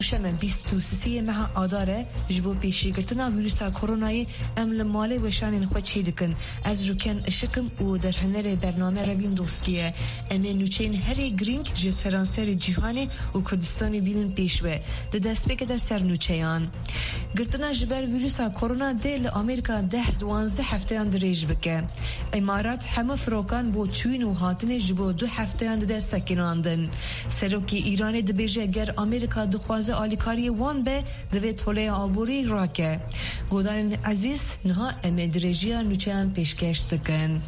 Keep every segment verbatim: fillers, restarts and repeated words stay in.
شمن بیست و سه ماه آداره جبو پیشی گرتنا ویروس کرونای امل ماله وشان خود چه دکن از روکن شکم و در هنر برنامه روین دوستیه اما نوچین هری گرینگ جسرانسر جهانی و کردستانی بیلن پیشوه ده دست بکه در سر نوچیان گرتنا جبر ویروس کرونا دل آمریکا ده دوانزده هفته اند ریج بکه امارات همه فروکان با چوین و هاتن جبو دو هفته اند در سکناندن سروکی ایران دبیجه گر آمریکا دخوازه آلیکاری وان به دوی طوله آبوری راکه گودان عزیز نها امدرجیا نوچان پیشکش دکن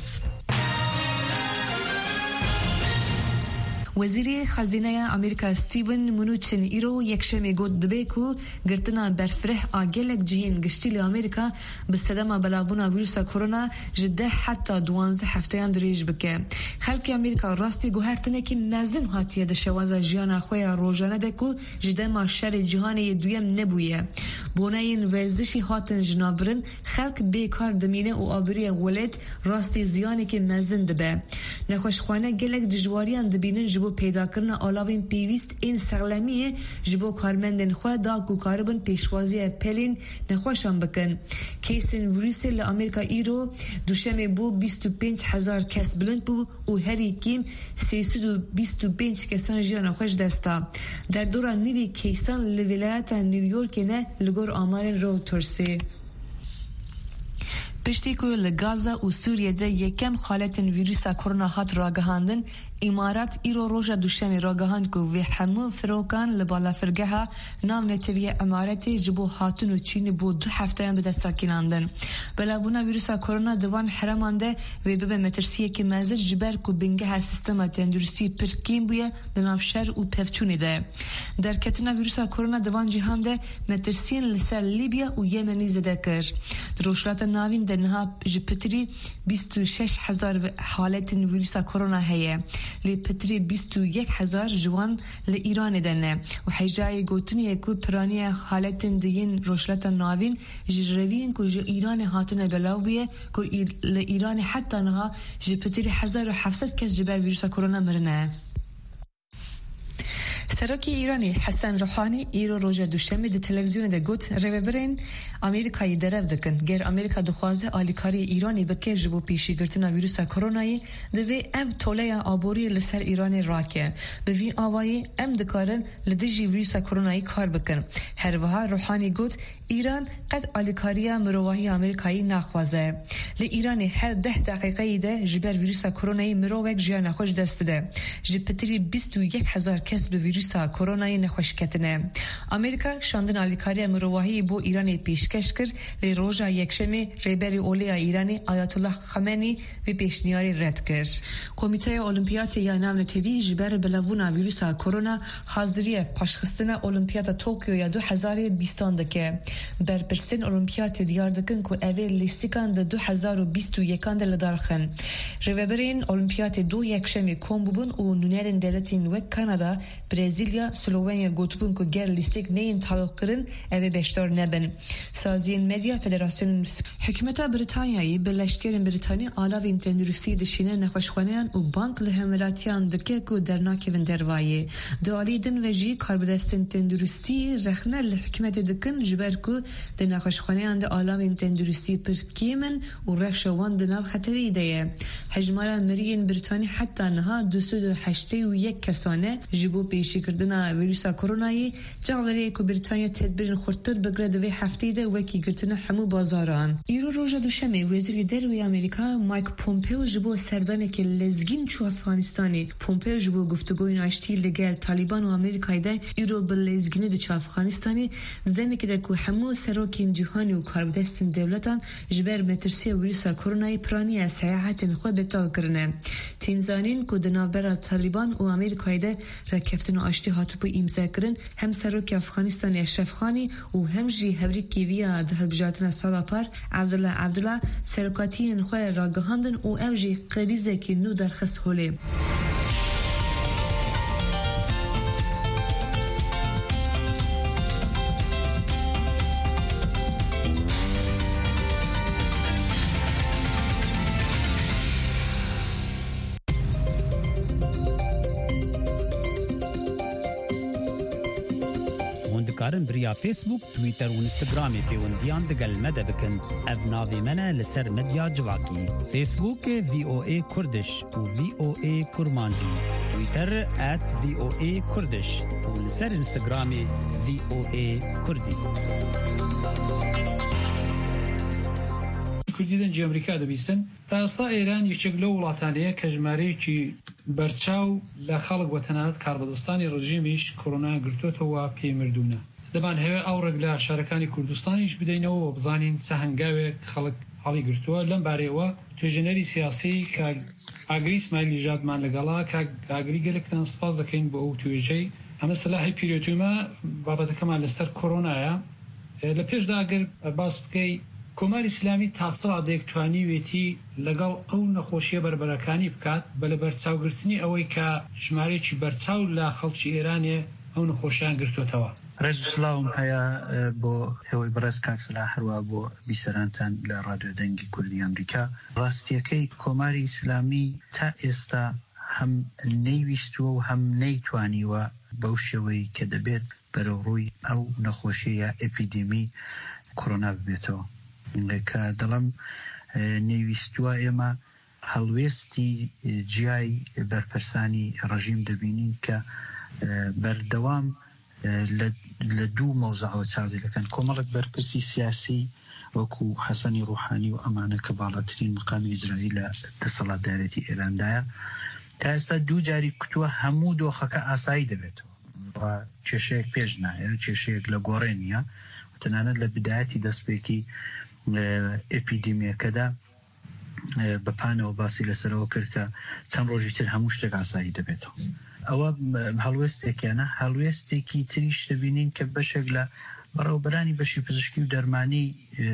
وزیر خزینه آمریکا استیون منوچن ایرو یکشنبه گفت دبیکو گرتنا برفره آگلک جهین گشتیل آمریکا به صدمه بلابونا ویروس کرونا جده حتی دوانزده هفته اندریج بکه خلک آمریکا راستی گوهرتنه که مزن هاتیه ده شوازه جیانا خوی روزانه دکو جده ما شر جهانی دویم نبویه بونه این ورزشی هاتن جنابرن خلک بیکار دمینه و آبری ولد راستی زیانی که مزن دبه نخوشخوانه گلک دجواریان دبینن جبو پیدا کرنا آلاوین پیویست این سغلمیه جبو کارمندن خواه دا کو کاربن پیشوازی پلین نخوشان بکن کیسن ویروس لامریکا ایرو دوشمه بو بیست و پنج هزار کس بلند بو و هری کیم سیصد و بیست و پنج کسان جیان خوش دستا در دوران نوی کیسان لولایت نیویورک نه لگور آمارن رو ترسی پشتی که لگازا و سوریه ده یکم حالت ویروس کرونا هات راگهاندن امارات ایرو روژا دوشمی راگهاند که وی همو فروکان لبالا فرگه نام نتویه امارت جبو هاتون و چین بو دو هفته هم بده ساکیناندن بلابونا ویروس کرونا دوان حرمانده وی ببه مترسیه که مزج جبر که بینگه ها سیستم تندرستی پرکیم بویه دناف شر و پفچونی ده در کتنا ویروس کرونا دوان جهانده مترسین لسر لیبیا و یمنی زده کر دروشلات ناوین دنها جپتری بیست و شش هزار حالت ویروس کرونا هیه لی پتری بیست و یک هزار جوان لی ایران دنه و حجای گوتنی کو پرانی حالت دین روشلت ناوین جروین کو ایران هاتن بلاو بیه کو لی ایران حتی نها جپتری هزار و هفتصد کس جبر ویروس کرونا مرنه سرکی ایرانی حسن روحانی ایرو روزا دوشنبه د تلویزیون د گوت ریبرین آمریکایی درف دکن گر آمریکا دخوازه آلیکاری ایرانی بکه جبو پیشی گرتنا ویروس کرونایی دوی اف توله آبوری لسر ایران راکه به وی آوایی ام دکارن لدجی ویروس کرونایی کار بکن هر وها روحانی گوت ایران قد آلیکاری مروایی آمریکایی نخوازه لی ایران هر ده دقیقه ده جبر ویروس کرونایی مروک جیان خوش دست ده جپتری بیست و یک هزار کس به ویروس کرونای نخوش کتنه امریکا شاندن آلیکاری مروایی بو ایران پیشکش کرد لی روژا یکشنبه ریبری اولیا ایرانی آیت الله خمینی و پیشنیاری رد کرد کمیته المپیاد یا نام تیوی جبر بلوونا ویروس کرونا حاضری پاشخستن المپیاد توکیو یا دو هزار و بیست دکه بر پرسن المپیاد دیار دکن کو اوی لیستیکان د دو هزار و بیست و یک اند لدارخن ریبرین المپیاد دو یکشنبه کومبون و نونرن دولتین و کانادا برزیلیا سلوونیا گوتبون که گر لیستیک نین تعلق کرن اوه بشتار نبن سازین مدیا فدراسیون حکمت بریتانیایی به لشکرین بریتانی آلاوین تندرستی دشینه نخوشخوانیان و بانک لحملاتیان دکه که در ناکوین دروایی دوالی دن وجی کاربدستین تندرستی رخنه لحکمت دکن جبر که در نخوشخوانیان در آلاوین تندرستی پر کیمن و رفشوان دناب خطری ایده حجمارا مرین بریتانی حتی نها دوسد و هشته و یک کسانه جبو پیشی کردن ویروس کرونایی جعلری که بریتانیا تدبیر خورتر بگره دوی هفته ده وکی گرتن همو بازاران ایرو روژا دوشنبه وزیر دروی آمریکا مایک پومپیو جبو سردانه که لزگین چو افغانستانی پومپیو جبو گفتگوی ناشتی لگل طالبان و آمریکای ده ایرو به لزگینه ده چو افغانستانی دمی که ده که همو سروکین جهانی و کاربدستین دولتان جبر مترسی ویروس کرونایی پرانی از سیاحت خود بتال کرنه تینزانین که دنابر طالبان و آمریکای ده رکفتن آشتی هاتو بو امضا کرن هم سروک افغانستان اشرف خانی و هم جی هوریکی ویا ده بجاتن سالا پر عبدالله عبدالله سرکاتی خو راگهاندن و ام جی قریزه کی نو درخص هوله دکارن بریا فیسبوک، تویتر و اینستاگرامی پیوندیان دگل مده بکن. اف ناوی منه لسر مدیا جواکی. فیسبوک وی او ای کردش و وی او ای کرمانجی. تویتر ات وی او ای کردش و لسر اینستاگرامی وی او ای کردی. کوردستان جی ئەمریکا دەبیستن تا ئێستا ئێران یەکێک لەو وڵاتانەیە کە ژمارەیەکی بەرچاو لە خەڵک وە تەنانەت کاربەدەستانی ڕژیمیش کۆڕۆنا گرتوتەوە پێی مردوونە. دەمان هەوێ ئەو ڕێک لە شارەکانی کوردستانیش بدەینەوە بزانین چه هەنگاوێک خەڵک هەڵی گرتووە. لەم بارەیەوە توێژەنەری سیاسی کە ئاگری ئیسماعیلی ژادمان لەگەڵا کە ئاگری گەلێکتان سپاس دەکەین بۆ ئەو توێژەی. ئەمە سلاحی پیرۆتومە بابەتەکەمان لەسەر کۆڕۆنایە. لە پێشدا ئەگەر باس بکەی کۆماری ئیسلامی تاسەڵا دەیەکتوانی وێتی لەگەڵ ئەو نەخۆشیە بەربەرەکانی بکات بە لە بەرچاوگرتنی ئەوەی کە ژمارەیەکی بەرچاو لە خەڵکی ئێرانێ ئەو نەخۆشیان گرتوتەوە. ڕێز و سڵاوم هەیە بۆ هێوەی بەڕێز کاکسلا هەروە بۆ بیسەرانتان لە ڕادیۆ دەنگی کوردی ئەمریکا. ڕاستیەکەی کۆماری ئیسلامی تا ئێستا هەم نەیویستووە و هەم نەیتوانیوە بەو شێوەی کە دەبێت بەرەوڕووی ئەو نەخۆشیە ئەپیدێمی کۆڕۆنا ببێتەوە. کە دەڵم نەیویستووە ئێمە هەڵوێستی جیای بەرپرسانی ڕژیم دەبینین کە بەردەوام لە دوو مەوزەعەوە چاودێرەکەن. کۆمەڵێک بەرپرسی سیاسی وەکو حەسەنی ڕوحانی و ئەمانە کە باڵاترین مقامی ئیزرائیل لە دەسەڵاتدارێتی ئێراندایە تا ئێستا دوو جاری کوتووە هەموو دۆخەکە ئاسایی دەبێتەوە. کێشەیەک پێش نایە، کێشەیەک لە گۆڕێنیە تەنانەت لە بدایەتی دەستپێکی ئەپیدێمیەکەدا بەپانەوە باسی لەسەرەوە کرد کە چەند ڕۆژی تر هەموو شتێک ئاسایی دەبێتەوە. ئەوە هەڵوێستێکیانە. هەڵوێستێکی تریش دەبینین کە بەشێک لە بەڕێوەبەرانی بەشی پزیشکی و دەرمانی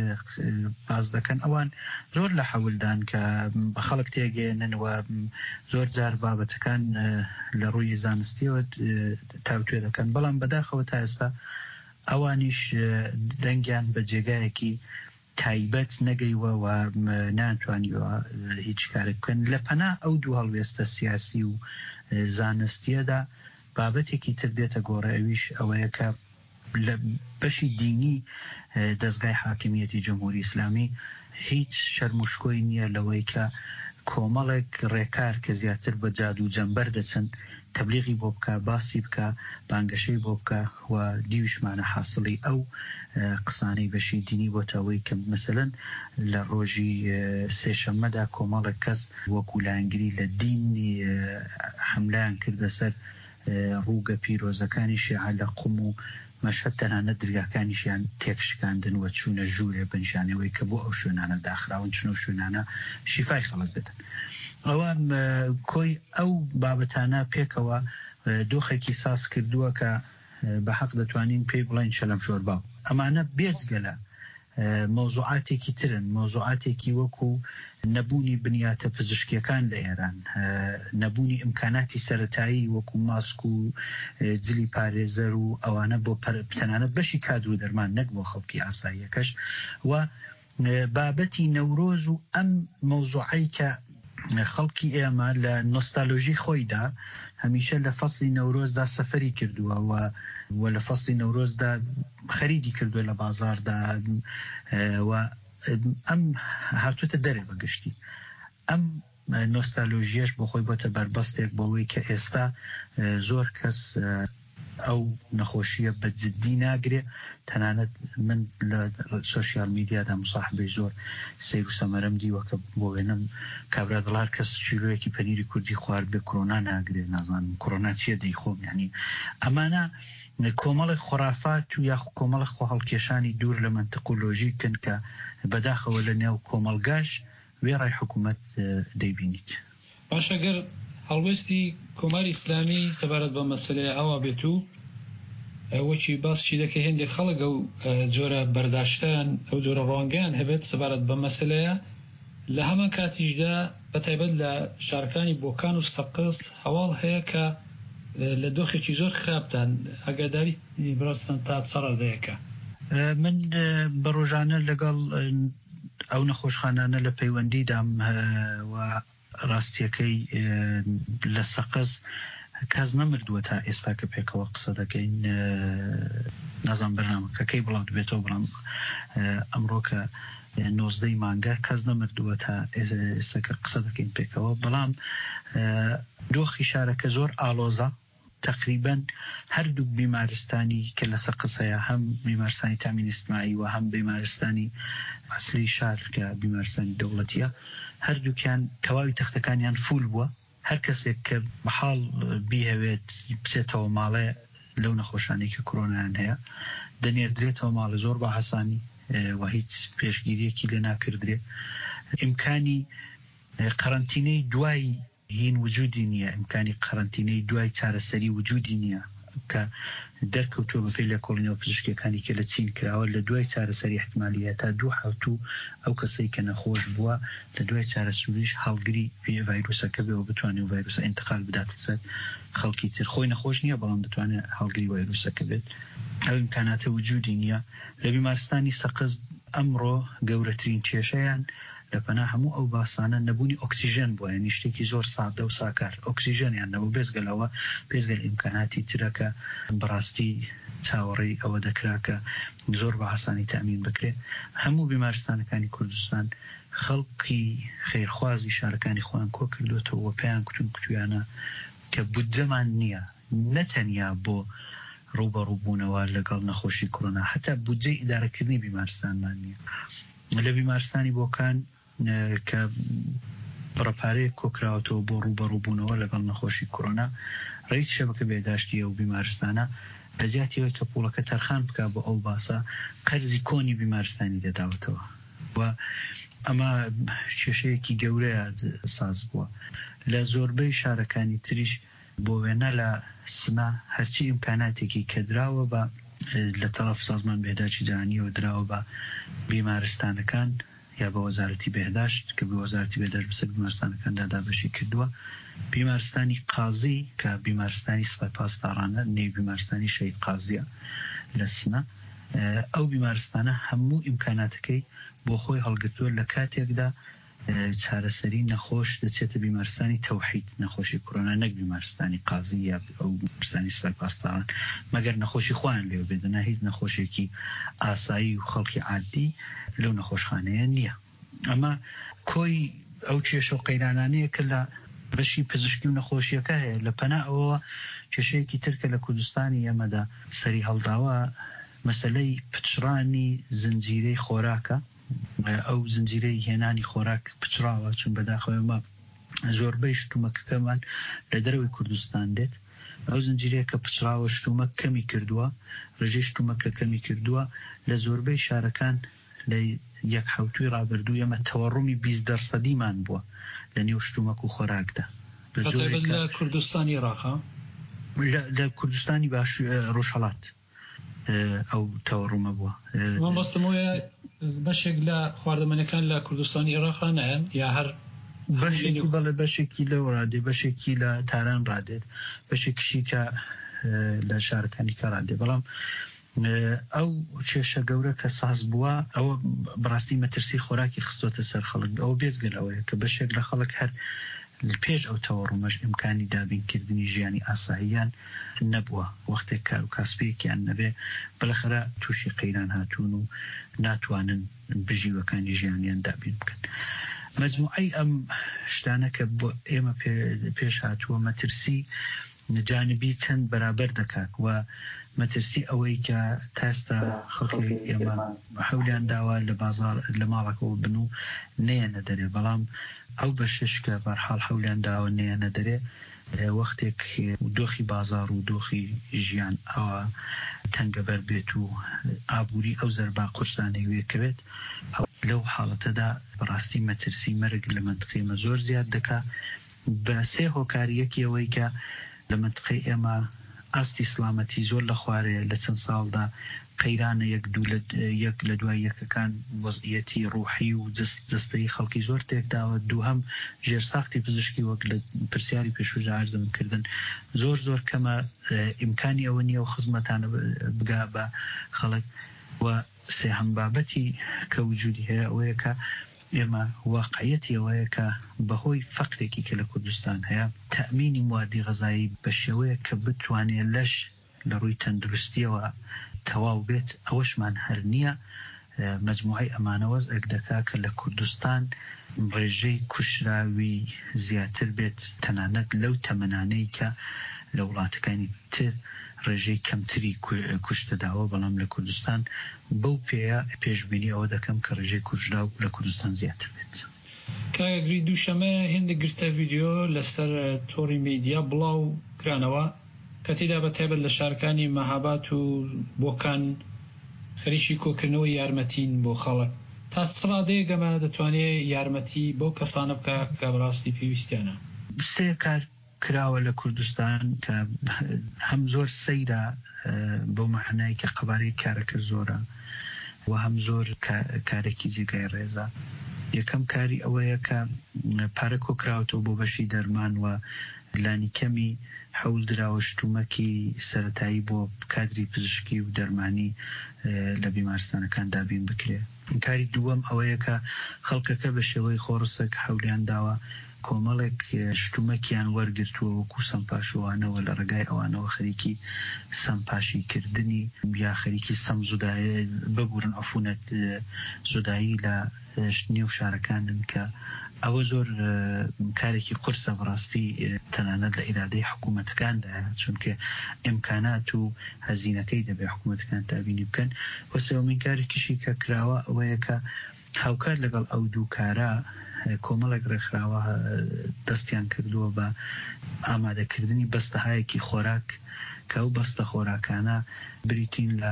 باز دەکەن. ئەوان زۆر لە حەولدان کە بە خەڵک تێگەێننەوە زۆر جار بابەتەکان لە ڕووی زانستیەوە تاوتوێ دەکەن، بەڵام بەداخەوە تا ئێستا ئەوانیش دەنگیان بە جێگایەکی تایبەت نەگەیوە و ناتوانیوە هیچ کارێک بکەن. لە پەنا ئەو دوو هەڵوێستە سیاسی و زانستیەدا بابەتێکی تر دێتە گۆڕە، ئەویش ئەوەیە کە لە بەشی دینی دەستگای حاکمیەتی جمهوری ئیسلامی هیچ شەرموشکۆی نییە لەوەی کە کۆمەڵێک ڕێکار کە زیاتر بە جادو و جەمبەر دەچن تەبلیغی بۆ بکە، باسی بکە، بانگەشەی بۆ بکە و دیویشمانە حاصلی ئەو قسانەی بەشی دینی بۆ تاوەی کە مەسەلەن لە ڕۆژی سێشەممەدا کۆمەڵێک کەس وەکو لایەنگری لە دینی حەملەیان کردە سەر ڕووگە پیرۆزەکانی شیعە لە قوم و مەشهەد تەنانەت دەرگاکانیشیان تێکشکاندن و چوونە ژوورێ بنشانەوەی کە بۆ ئەو شوێنانە داخراون چنە شوێنانە شیفای خەڵک بدەن. ئەوە کۆی ئەو بابەتانە پێکەوە دۆخێکی ساز کردووە کە بە حەق دەتوانین پێی بڵین شەلەم شۆرباو. ئەمانە بێجگەلە مۆزوعاتێکی ترن، مۆزوعاتێکی وەکو نەبوونی بنیاتە پزیشکیەکان لە ئێران، نەبوونی ئیمکاناتی سەرەتایی وەکو ماسک و جلی پارێزەر و ئەوانە بۆ تەنانەت بەشی کادر و دەرمان نەک بۆ خەڵکی ئاساییەکەش، و بابەتی نەورۆز و ئەم مەوزوعەی کە خەڵکی ئێمە لە نۆستالۆژی خۆیدا هەمیشە لە فەسڵی نەورۆزدا سەفەری کردووە و لە فەسڵی نەورۆزدا خەریدی کردووە لە بازاردا و ئەم هاتووتە دەرێ بەگشتی. ئەم نۆستالۆژیەش بۆ خۆی بۆتە بەربەستێک بۆەوەی کە ئێستا زۆر کەس ئەو نەخۆشیە بە جددی ناگرێ. تەنانەت من لە سۆشیال میدیادا مصاحبەی زۆر سیر و سەمەرەم دیوە کە بۆ وێنم کابرا دڵار کەس چیلۆیەکی پەنیری کوردی خوارد بێ کۆڕۆنا ناگرێت، نازانم کۆڕۆنا چیە دەیخۆم. یعنی ئەمانە کۆمەڵێک خۆرافات و یا کۆمەڵە خۆ هەڵکێشانی دوور لە منتقۆلۆژیکن کە بەداخەوە لە نێو کۆمەلگاش وێڕای حکوومەت دەیبینیت. باش ئەگەر هەڵوێستی کۆماری ئیسلامی سەبارەت بە مەسەلەیە ئەوە بێت و وەکی باسچی دەکە هێندێک خەڵک ئەو جۆرە بەرداشتیان ئەو جۆرە ڕوانگەیان هەبێت سەبارەت بە مەسەلەیە، لە هەمان کاتیشدا بەتایبەت لە شارەکانی بۆکان و سەقز هەواڵ هەیە کە لە دۆخێکی زۆر خراپدان ئەگاداری بڕاستن تا چەڕەدەیەکە. من بە ڕۆژانە لەگەڵ ئەو نەخۆشخانانە لە پەیوەندیدام و ڕاستیەکەی لە سەقز کەس نەمردووە تا ئێستا کە پێکەوە قسە دەکەین نازان بەرنامەکە کەی بڵاو دەبێتەوە بڵام ئەمڕۆ کە نۆزدەی مانگە کەس نەمردووە تا ئێستا کە قسە دەکەین پێکەوە بەڵام دۆخی شارەکە زۆر ئالۆزە تقریبا هەردوو بیمارستانی کە لەسەر قسەیە هەم بیمارستانی تامین ئیجتیماعی و هەم بیمارستانی ئەسلی شار کە بیمارستانی دەوڵەتیە هەردووکیان تەواوی تەختەکانیان فول بووە هەر کەسێک کە بەحاڵ بیهەوێت بچێتەوە ماڵێ لەو نەخۆشانەی کە کۆرۆنایان هەیە دەنێردرێتەوە ماڵە زۆر بە حەسانی و هیچ پێشگیریەکی لێ ناکردرێ ئیمکانی قەرەنتینەی دوای هین وجودی نییە ئیمکانی قەرەنتینەی دوای چارەسەری وجودی نییە کە دەرکەوتووە بەپێی لە کۆڵینەوە پزیشکیەکانی کە لە چین کراوە لە دوای چارەسەری احتمالیە تا دوو حوتوو ئەو کەسەی کە نەخۆش بووە لە دوای چارەسەریش هەڵگری پێ ڤایرۆسەکە بێەوە بتوانێت و ڤایرۆسە ئینتقال بداتە سەر خەڵکی تر خۆی نەخۆش نییە بەڵام دەتوانێت هەڵگری ڤایرۆسەکە بێت ئەو ئیمکاناتە وجودی نییە لە بیمارستانی سەقز ئەمڕۆ گەورەترین کێشەیان لە پەنا هەموو ئەو باسانە نەبوونی ئۆکسیژن بووە یعنی شتێکی زۆر سادە و ساکار ئۆکسیژنیان نەبوو بێزگەلەوە پێزگەل ئیمکاناتی ترەکە بەڕاستی چاوەڕێی ئەوە دەکرا کە زۆر بە حەسانی تامین بکرێت هەموو بیمارستانەکانی کوردستان خەڵکی خێرخوازی شارەکانی خۆیان کۆ کردوێتەوە و پێیان کوتون کتویانە کە بودجەمان نییە نەتەنیا بۆ ڕوبەڕووبوونەوە لەگەڵ نەخۆشی کۆرۆنا هەتا بودجەی ئیدارەکردنی بیمارستانمان نییە لە بیمارستانی بۆکان کە پڕەپارەیە کۆکراوەتەوە بۆ ڕوبەڕووبوونەوە لەگەڵ نەخۆشی کۆرۆنا ڕئیس شەبەکە بێداشتیە و بیمارستانە لە زیاتیەوەی کە پوڵەکە تەرخان بکە بۆ ئەو باسە قەرزی کۆنی بیمارستانی دەداوەتەوە و ئەمە کێشەیەکی گەورەیە ساز بووە لە زۆربەی شارەکانی تریش بۆ وێنە لە سما هەرچی ئیمکاناتێکی کە دراوە بە لە تەرەف سازمان بێداچی جیهانیەوە دراوە بە بیمارستانەکان یا بە وەزارەتی بێداشت کە بە وەزارەتی بێداشت بەسەر بیمارستانەکان دادابەشی کردووە بیمارستانی قازی کە بیمارستانی سوپای پاسدارانە نێو بیمارستانی شەید قازیە لە سنە ئەو بیمارستانە هەموو ئیمکاناتەکەی بۆ خۆی هەڵگرتووە لە کاتێکدا چارەسەری نەخۆش دەچێتە بیمارستانی تەوحید نەخۆشی کۆرۆنا نەک بیمارستانی قازی یا ئەو بیمارستانی سوپای پاسداران مەگەر نەخۆشی خۆیان لێو بێدەنا هیچ نەخۆشێکی ئاسایی و خەڵکی عادی لەو نەخۆشخانەیە نییە ئەمە کۆی ئەو کێشە و قەیرانانەیە کە لە بەشی پزیشکی و نەخۆشیەکە هەیە لە پەنا ئەوە کێشەیەکی ترکە لە کوردستانی ئەمەدا سەری هەڵداوە مەسەلەی پچڕانی زنجیرەی خۆراکە ئەو زنجیرەی هێنانی خۆراک پچراوە چون بەداخەوە زۆربەی شتومەکەکەمان لە دەروی کوردستان دێت ئەو زنجیرەیە کە پچراوە شتومە کەمی کردووە ڕێژەی شتومەکە کەمی کردووە لە زۆربەی شارەکان لە یەک حوتوی ڕابردوو ئەمە تەوەڕوومی بیست دەرسەدیمان بووە لە نێو شتومەک و خۆراکدا لە کوردستانی عێراق لە کوردستانی باش ڕۆژهەڵات ئەو تەوەڕوومە بووە مەبەستمەوەیە بەشێک لە خواردەمەنەکان لە کوردستانی عێراق نایەن یا هەر بەشێکی بەڵێ بەشێکی لەو ڕادێ بەشێکی لە تاران ڕادێت بەشێکیشی کە لە شارەکانی کە ڕادێ بەڵام ئەو کێشە گەورە کە ساز بووە ئەوە بڕاستی مەترسی خۆراکی خستۆتە سەر خەڵک ئەو بێزگەلەوەیە کە بەشێک لە خەڵک هەر پێش ئەو تەوەڕوومەش ئیمکانی دابینکردنی ژیانی ئاساییان نەبووە وەختێک کار و کاسبەیەکیان نەبێ بەلەخەرە تووشی قەیران هاتوون و ناتوانن بژیوەکانی ژیانیان دابین بکەن مەجموعەی ئەم شتانە کە بۆ ئێمە پێش هاتووە مەترسی جانبی چەند بەرابەر دەکات و مەترسی ئەوەی کە تاستا خەڵکی ئێمە هەولیان داوە لە بازار لە ماڵەکەەوە بن و نەیەنە دەرێ بەڵام ئەو بەشش کە بەرحاڵ هەولیان داوە نەیەنە دەرێ وەختێک دۆخی بازار و دۆخی ژیان ئەوە تەنگەبەر بێت و ئابووری ئەو زەربا قورسانەی وێکەوێت لەو حاڵەتەدا بەڕاستی مەترسی مەرگ لە منتقێمە زۆر زیاد دەکا بە سێ هۆکاریەکی ئەوەی کە لە منتقی ئێمە ئاستی سلامەتی زۆر لە خوارەیە لە چەند ساڵدا قەیرانە یەک دوو یەک لە دوای یەکەکان وەزعیەتی ڕوحی و جستەی خەڵکی زۆر تێکداوە دووهەم ژێرساختی پزیشکی وەک لە پرسیاری پێشووژە ئارزمکردن زۆر زۆر کەمە ئیمکانی ئەوە نییە و خزمەتانە بگا بە خەڵک و سێهەم بابەتی کە وجودی هەیە ئەوەیە کە ئێمە واقعیەتی ئەوەیە کە بەهۆی فەقرێکی کە لە کوردستان هەیە تەأمینی موادی غەزایی بە شێوەیە کە بتوانێت لەش لە ڕووی تەندروستیەوە تەواو بێت ئەوەشمان هەر نییە. مجموعی ئەمانەوەز ئەگدەکا کە لە کوردستان ڕێژەی کوشراوی زیاتر بێت تەنانەت لەو تەمەنانەی کە لە وڵاتەکانی تر ڕێژەی کەمتری کوشتەداوە، بەڵام لە کوردستان بەو پێەیە پێشبینی ئەوە دەکەم کە ڕێژەی کوژراو لە کوردستان زیاتر بێت. کاگری دووشەمە هێندە گرتە ڤیدیۆ لەسەر تۆڕی میدیا بڵاو کرانەوە کە تێدا بە تایبەت لە شارەکانی مەهاباد و بۆکان خەریکی کۆکردنەوەی یارمەتین بۆ خەڵک. تا سڕادەیە گەمانە دەتوانێت یارمەتی بۆ کەسانە بکە کە بەڕاستی پێویستیانە. سێ کار کراوە لە کوردستان کە هەم زۆر سەیرە بۆ مەعنای کە قەبارەی کارەکە زۆرە و هەم زۆر کارێکی جێگای ڕێزە. یەکەم کاری ئەوەیە کە پارە کۆکراوەتەوە بۆ بەشی دەرمان و لانی کەمی حەول دراوە شتومەکی سەرەتایی بۆ کادری پزیشکی و دەرمانی لە بیمارستانەکان دابین بکرێ. کاری دووەم ئەوەیە کە خەڵکەکە بە شێوەی خۆڕسەک حەولیان داوە کۆمەڵێک شتومەکیان وەرگرتووە وەکو سەمپاشوانەوە لە ڕێگای ئەوانەوە خەریکی سەمپاشی کردنی یا خەریکی سەم زودایە ببورن ئەفونەت زودایی لە نێو شارەکانن کە ئەوە زۆر کارێکی قورسە بەڕاستی تەنانەت لە ئیرادەی حکوومەتەکاندا، چونکە ئیمکانات و هەزینەکەی دەبێ حکوومەتەکان تابینی بکەن. و سێوەمین کارێکیشی کە کراوە ئەوەیە کە هاوکار لەگەڵ ئەو دوو کارە کۆمەڵێک ڕێکخراوە دەستیان کردووە بە ئامادەکردنی بەستەهایەکی خۆراک کە ئەو بەستە خۆراکانە بریتین لە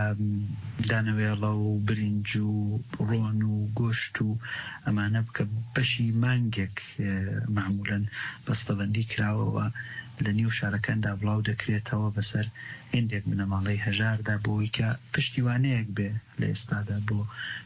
دانەوێڵە و برنج و ڕۆن و گۆشت و ئەمانە بکە بەشی مانگێک معمولاً بەستەبەندی کراوەوە لە نیو شارەکاندا بڵاو دەکرێتەوە بەسەر هێندێک بنەماڵەی هەژاردا بۆی کە پشتیوانەیەک بێ لە ئێستادا بۆ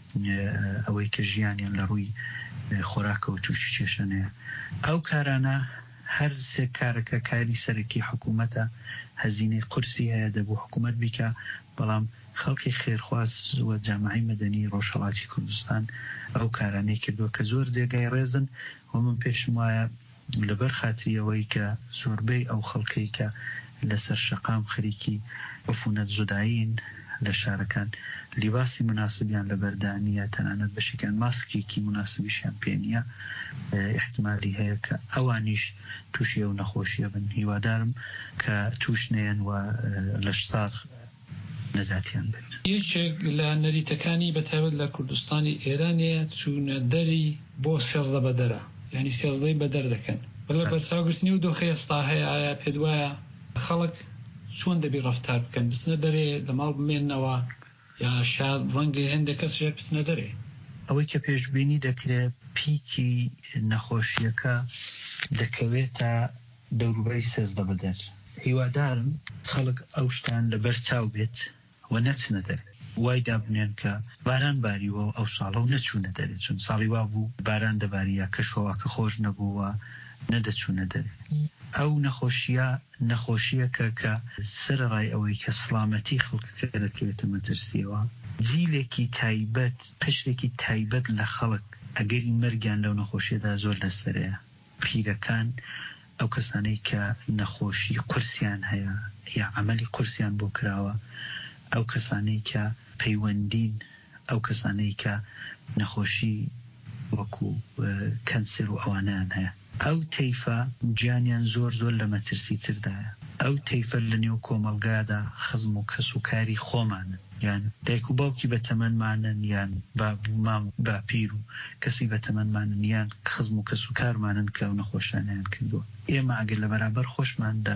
ئەوەی کە ژیانیان لە ڕووی خۆراکە و تووشی کێشەنەیە. ئەو کارانە هەر سێ کارەکە کاری سەرەکی حکوومەتە، هەزینەی قورسی هەیە دەبوو حکوومەت بیکە، بەڵام خەڵکی خێرخواز و جامعی مەدەنی ڕۆژهەڵاتی کوردستان ئەو کارانەی کردووە کە زۆر جێگای ڕێزن و من پێشم وایە لەبەر خاتریەوەی کە زۆربەی ئەو خەڵکەی کە لەسەر شەقام خەریکی عفونەت زودایین لە شارەکان لیباسی مناسبیان لەبەردانیە، تەنانەت بەشێکیان ماسکێکی مناسبیشیان پێ نییە، احتیمالی هەیە کە ئەوانیش تووشی ئەو نەخۆشیە بن. هیوادارم کە تووش نێن و لەش ساغ نەزاتیان بن. یەکێک لە نەریتەکانی بەتایبەت لە کوردستانی ئێرانەیە چوونە دەری بۆ سێزدە بەدەرە، یعنی سێزدەی بەدەر دەکەن. بەڵێ بەرچاوگرتنی و دۆخی ئێستا هەیە، ئایا پێت وایە خەڵک چۆن دەبی ڕەفتار بکەن؟ بچنە دەرێ لە ماڵ بمێننەوە یا شاید ڕەنگە هێندە کەسێک بچنە دەرێ؟ ئەوەی کە پێشبینی دەکرێت پیکی نەخۆشیەکە دەکەوێتە دەوروبەری سێزدە بەدەر. هیوادارم خەڵک ئەو شتان لەبەر چاو بێت و نەچنە دەرێ. وای دابنێن کە باران باریوە ئەو ساڵە و نەچوونە دەرێ، چون ساڵی وا بوو باران دەباریە کەشەوە کە خۆش نەبووە نەدەچوونە دەرێ. ئەو نەخۆشیە نەخۆشیەکە کە سەرڕای ئەوەی کە سڵامەتی خەڵکەکە دەکەوێتە مەترسیەوە، جیلێکی تایبەت پشتێکی تایبەت لە خەڵک ئەگەری مەرگیان لەو نەخۆشیەدا زۆر لەسەرەیە. پیرەکان، ئەو کەسانەی کە نەخۆشی قورسیان هەیە یا عەمەلی قورسیان بۆ کراوە، ئەو کەسانەی کە پەیوەندین، ئەو کەسانەی کە نەخۆشی وەکو کەنسەر و ئەوانیان هەیە، ئەو تەیفە گیانیان زۆر زۆر لە مەترسی تردایە. ئەو تەیفە لە نێو کۆمەلگادا خزم و کەسوکاری خۆمانن، یان دایک و باوکی بەتەمەنمانن، یان مام باپیر و کەسی بەتەمەنمانن، یان خزم و کەسوکارمانن کە ئەو نەخۆشانیان کردووە. ئێمە ئەگەر لە بەرابەر خۆشماندا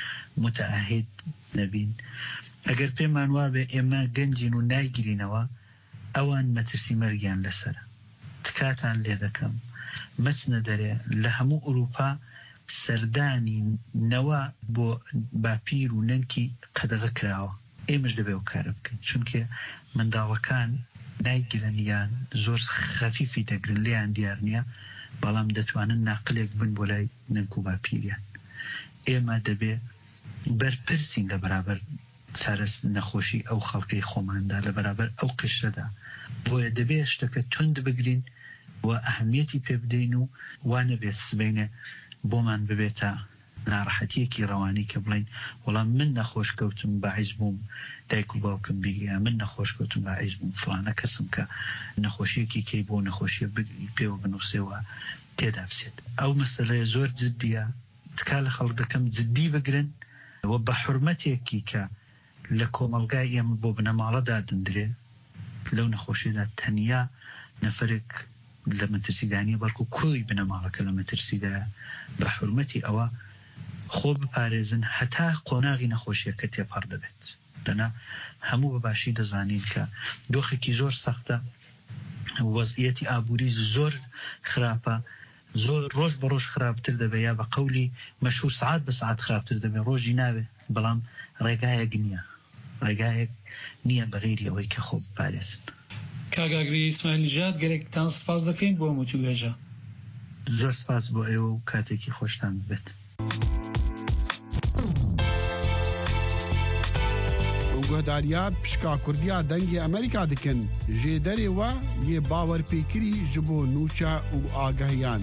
متعاهد نەبین، ئەگەر پێمان وابێ ئێمە گەنجین و نایگرینەوە، ئەوان مەترسی مەرگیان لەسەرە. تکاتان لێ دەکەم مەچنە دەرێ. لە هەموو ئوروپا سەردانی نەوە بۆ باپیر و نەنکی قەدەغە کراوە. ئێمەش دەبێ و کارە بکەین، چونکە منداڵەکان نایگرن یان زۆر خەفیفی دەگرن، لێیان دیار نییە، بەڵام دەتوانن ناقلێک بن بۆ لای نەنک و باپیریان. ئێمە دەبێ بەرپرسین لە بەرابەر چارەس نەخۆشی ئەو خەڵکەی خۆماندا، لە بەرابەر ئەو قشەدا. بۆیە دەبێ شتەکە تند بگرین و ئەهەمیەتی پێ بدەین و وانە بێت سبەینە بۆمان ببێتە ناڕەحەتیەکی ڕەوانی کە بڵین وەڵام من نەخۆش کەوتم باعیس بووم دایک و باوکم بیگەیان، من نەخۆش کەوتم باعیس بووم فڵانە کەسم کە نەخۆشیەکی کەی بۆ نەخۆشیە پێوە بنووسێەوە تێدا بچێت. ئەو مەسەلەیە زۆر جددیە، تکا لە خەڵک دەکەم جددی بگرن و بە حورمەتێکی کە لە کۆمەلگای ئێمە بۆ بنەماڵەدا دەندرێ لەو نەخۆشیدا تەنیا نەفرێک لە مەترسیدانی بەڵکو کۆی بنەماڵەکە لە مەترسیدایە بە حورمەتی ئەوە خۆ بپارێزن هەتا قۆناغی نەخۆشیەکە تێپەڕ دەبێت. دەنا هەموو بەباشی دەزانین کە دۆخێکی زۆر سەختە، وەزعیەتی ئابووری زۆر خراپە، زۆر ڕۆژ بە ڕۆژ خراپتر دەبێت، یا بە قەولی مەشهور سعات بە سعات خراپتر دەبێت، ڕۆژی ناوێ، بەڵام ڕێگایەک نییە، ڕێگایەک نییە بەغیری ئەوەی کە خۆ بپارێزن. کاگاگری ئیسماعیل نژاد گەلێکتان سپاس دەکەین بۆ موچوێژە. زۆر سپاس بۆ ئێوە و کاتێکی خۆشتان بێت. گۆداریا پشکا کوردیا دەنگی ئەمریکا دکن ژێ دەرێوە یێ باوەرپێکری ji بۆ نوچە و ئاگەهیان.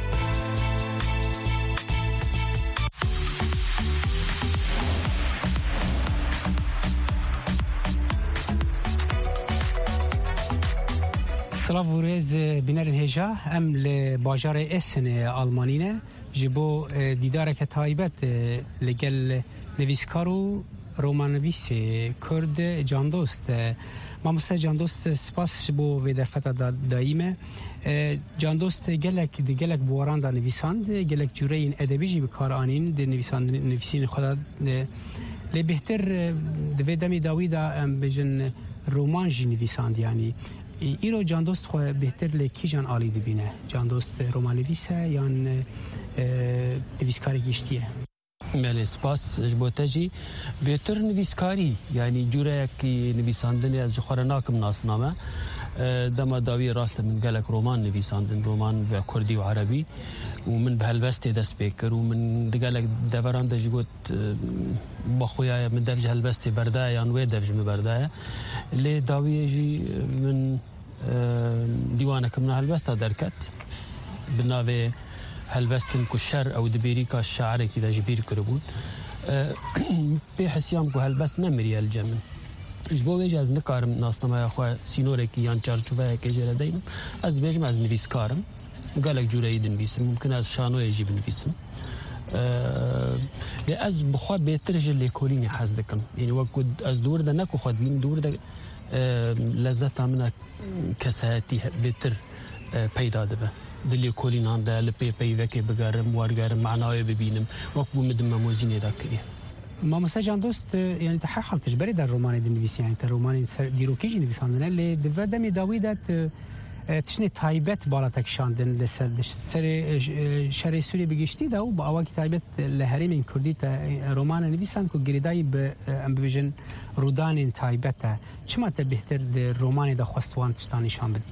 سلاف و رێز بینەرن هێژە ئەم لە باژارê Esenê ئەڵمانینە ji bo dîdareke taybet lêgel nivîskar û romanivîsê Kurd Candost. Mamoste Candost spas ji bo vê derfeta dayî me. Candost gelek di gelek buwaran da nivîsand, gelek cûreyên edebî jî bi kar anîn di nivîsînê xwe da lê bêhtir di vê demê dawî da em bijin roman jî nivîsand yanî. îro Candost xwe bêhtir lê kîjan alî dibîne? Candost romanivîs e yan nivîskarê giştî ye? Melê spas ji bo te jî bêhtir nivîskarî, yanî cûreyekî nivîsandinê ez ji xwe re nakim nasname. Dema dawî rast min gelek roman nivîsandin, roman ve Kurdî û Erebî û min bi helbestê dest pê kir û min di gelek deveran de jî got baxuya min dev ji helbestê berdaye yan wê dev ji min berdaye. Lê dawiyê jî min dîwanekim min helbesta derket bi navê helbestin ku şer ew di bêrîka şairekî de ji bîr kiribûn. Pê hesiyam ku helbest nemiriye li cem min. Ji bo wê jî ez nikarim nasnameya xwe sînorekî yan çarçoveyekê jê re deynim. Ez dibêjim ez nivîskarim, gelek cûreyî dinivîsim, mumkin ez şanoyê jî binivîsim. Lê ez bi xwe bêtir ji lêkolînê hez dikim. Yanî wekku ez di wir de neku xwe dibînim, di wir de lezzeta min a kesayetî bêtir peyda dibe. Di lêkolînan de li pê peyvekê bigerim, wergerim, manayê bibînim, wekbû min di memozînê de kiriye. Mamoste Candost yani te her hal tecberî der romanê dinivîsî, yani te romanên dîrokî jî nivîsandine, lê di ve demê dawî de tiştê taybet bala te kişandin li ser serê şerê Sûriyê bigiştî de û bi awakî taybet li herêmên Kurdî te romanê nivîsan ku girêdayî bi em bibêjin rûdanên taybet e. Çima te bêhtir di romanê de xwest wan tiştan nîşan bidî?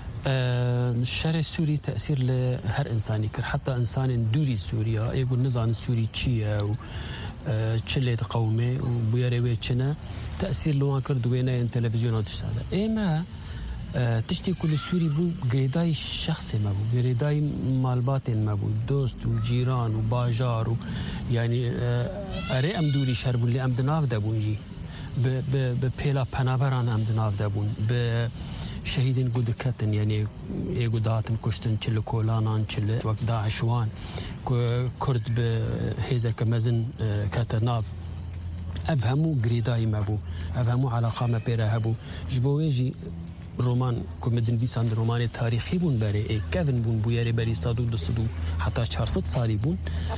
Şerê Sûrî tesîr li her insanî kir, heta insanên dûrî Sûriya ê ku nizanin Sûrî çi ye û çi lê diqewime û bûyerê wê çi ne, tesîr li wan kir di wêneyên televizyona tişta de. Ême tiştê ku li Sûrî bû girêdayî şexsê me bû, girêdayî malbatên me bû, dost û cîran û bajar û yanî erê em dûrî şer bûn lê em di nav de bûn jî. Bi pêla penaberan em di nav de bûn. Bi şehîdên ku diketin, yanî ê ku dihatin kuştin çi li kolanan, çi li wek Daeş wan ku Kurd bi hêzeke mezin kete nav. Ev hemû girêdayî me bû, ev hemû eleqa me pê re hebû. Ji bo wê jî roman ku me dinivîsan di romanê tarîxî bûn berê ê kevin bûn bûyerê berî sed û du sed û heta çar sed salî bûn.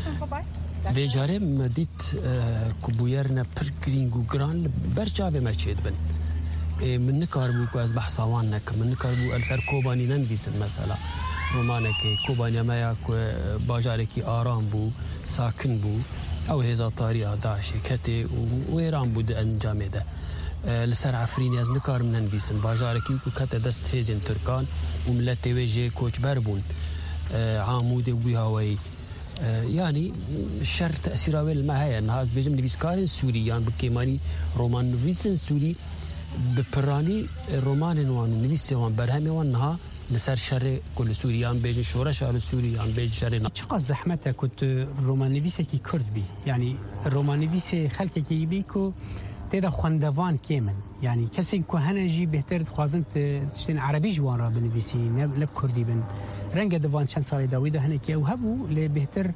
Vê carê me dît ku bûyerine pir girîng û giran li ber çavê me çêdibin. Min nikarbû ku ez behsa wan nekim, min nikarbû li ser Kobanî nenivîsim mesela. Romanekê Kobaniya me ya ku bajarekî aram bû, sakin bû, ew hêza tariya Daişê ketê û wêran bû di encamê de. Li ser Efrînê ez nikarim nenivîsim, bajarekî ku kete dest hêzên Tirkan û milletê wê jê koçber bûn. Amûdê bû hawayî. Yani şer tesîra wê li me heye. Niha ez dibêjim nivîskarên Sûrî yan bi kêmanî roman nivîsên Sûrî bi piranî romanên wan û nivîsê wan berhemê wan niha لسر شر كل سوريان بيج شورش على سوريان بيج شر. چقدر زحمته كنت رومانيفيسه كي كرد بي يعني الرومانيفيسه خلق كي بيكو تدا خواندوان كيمن يعني كسي كو هنجي بهتر خوازن تشتين عربي جوان را بنويسي نب كردي بن رنگ دوان چند سال داويدا هنكي او هبو ل بهتر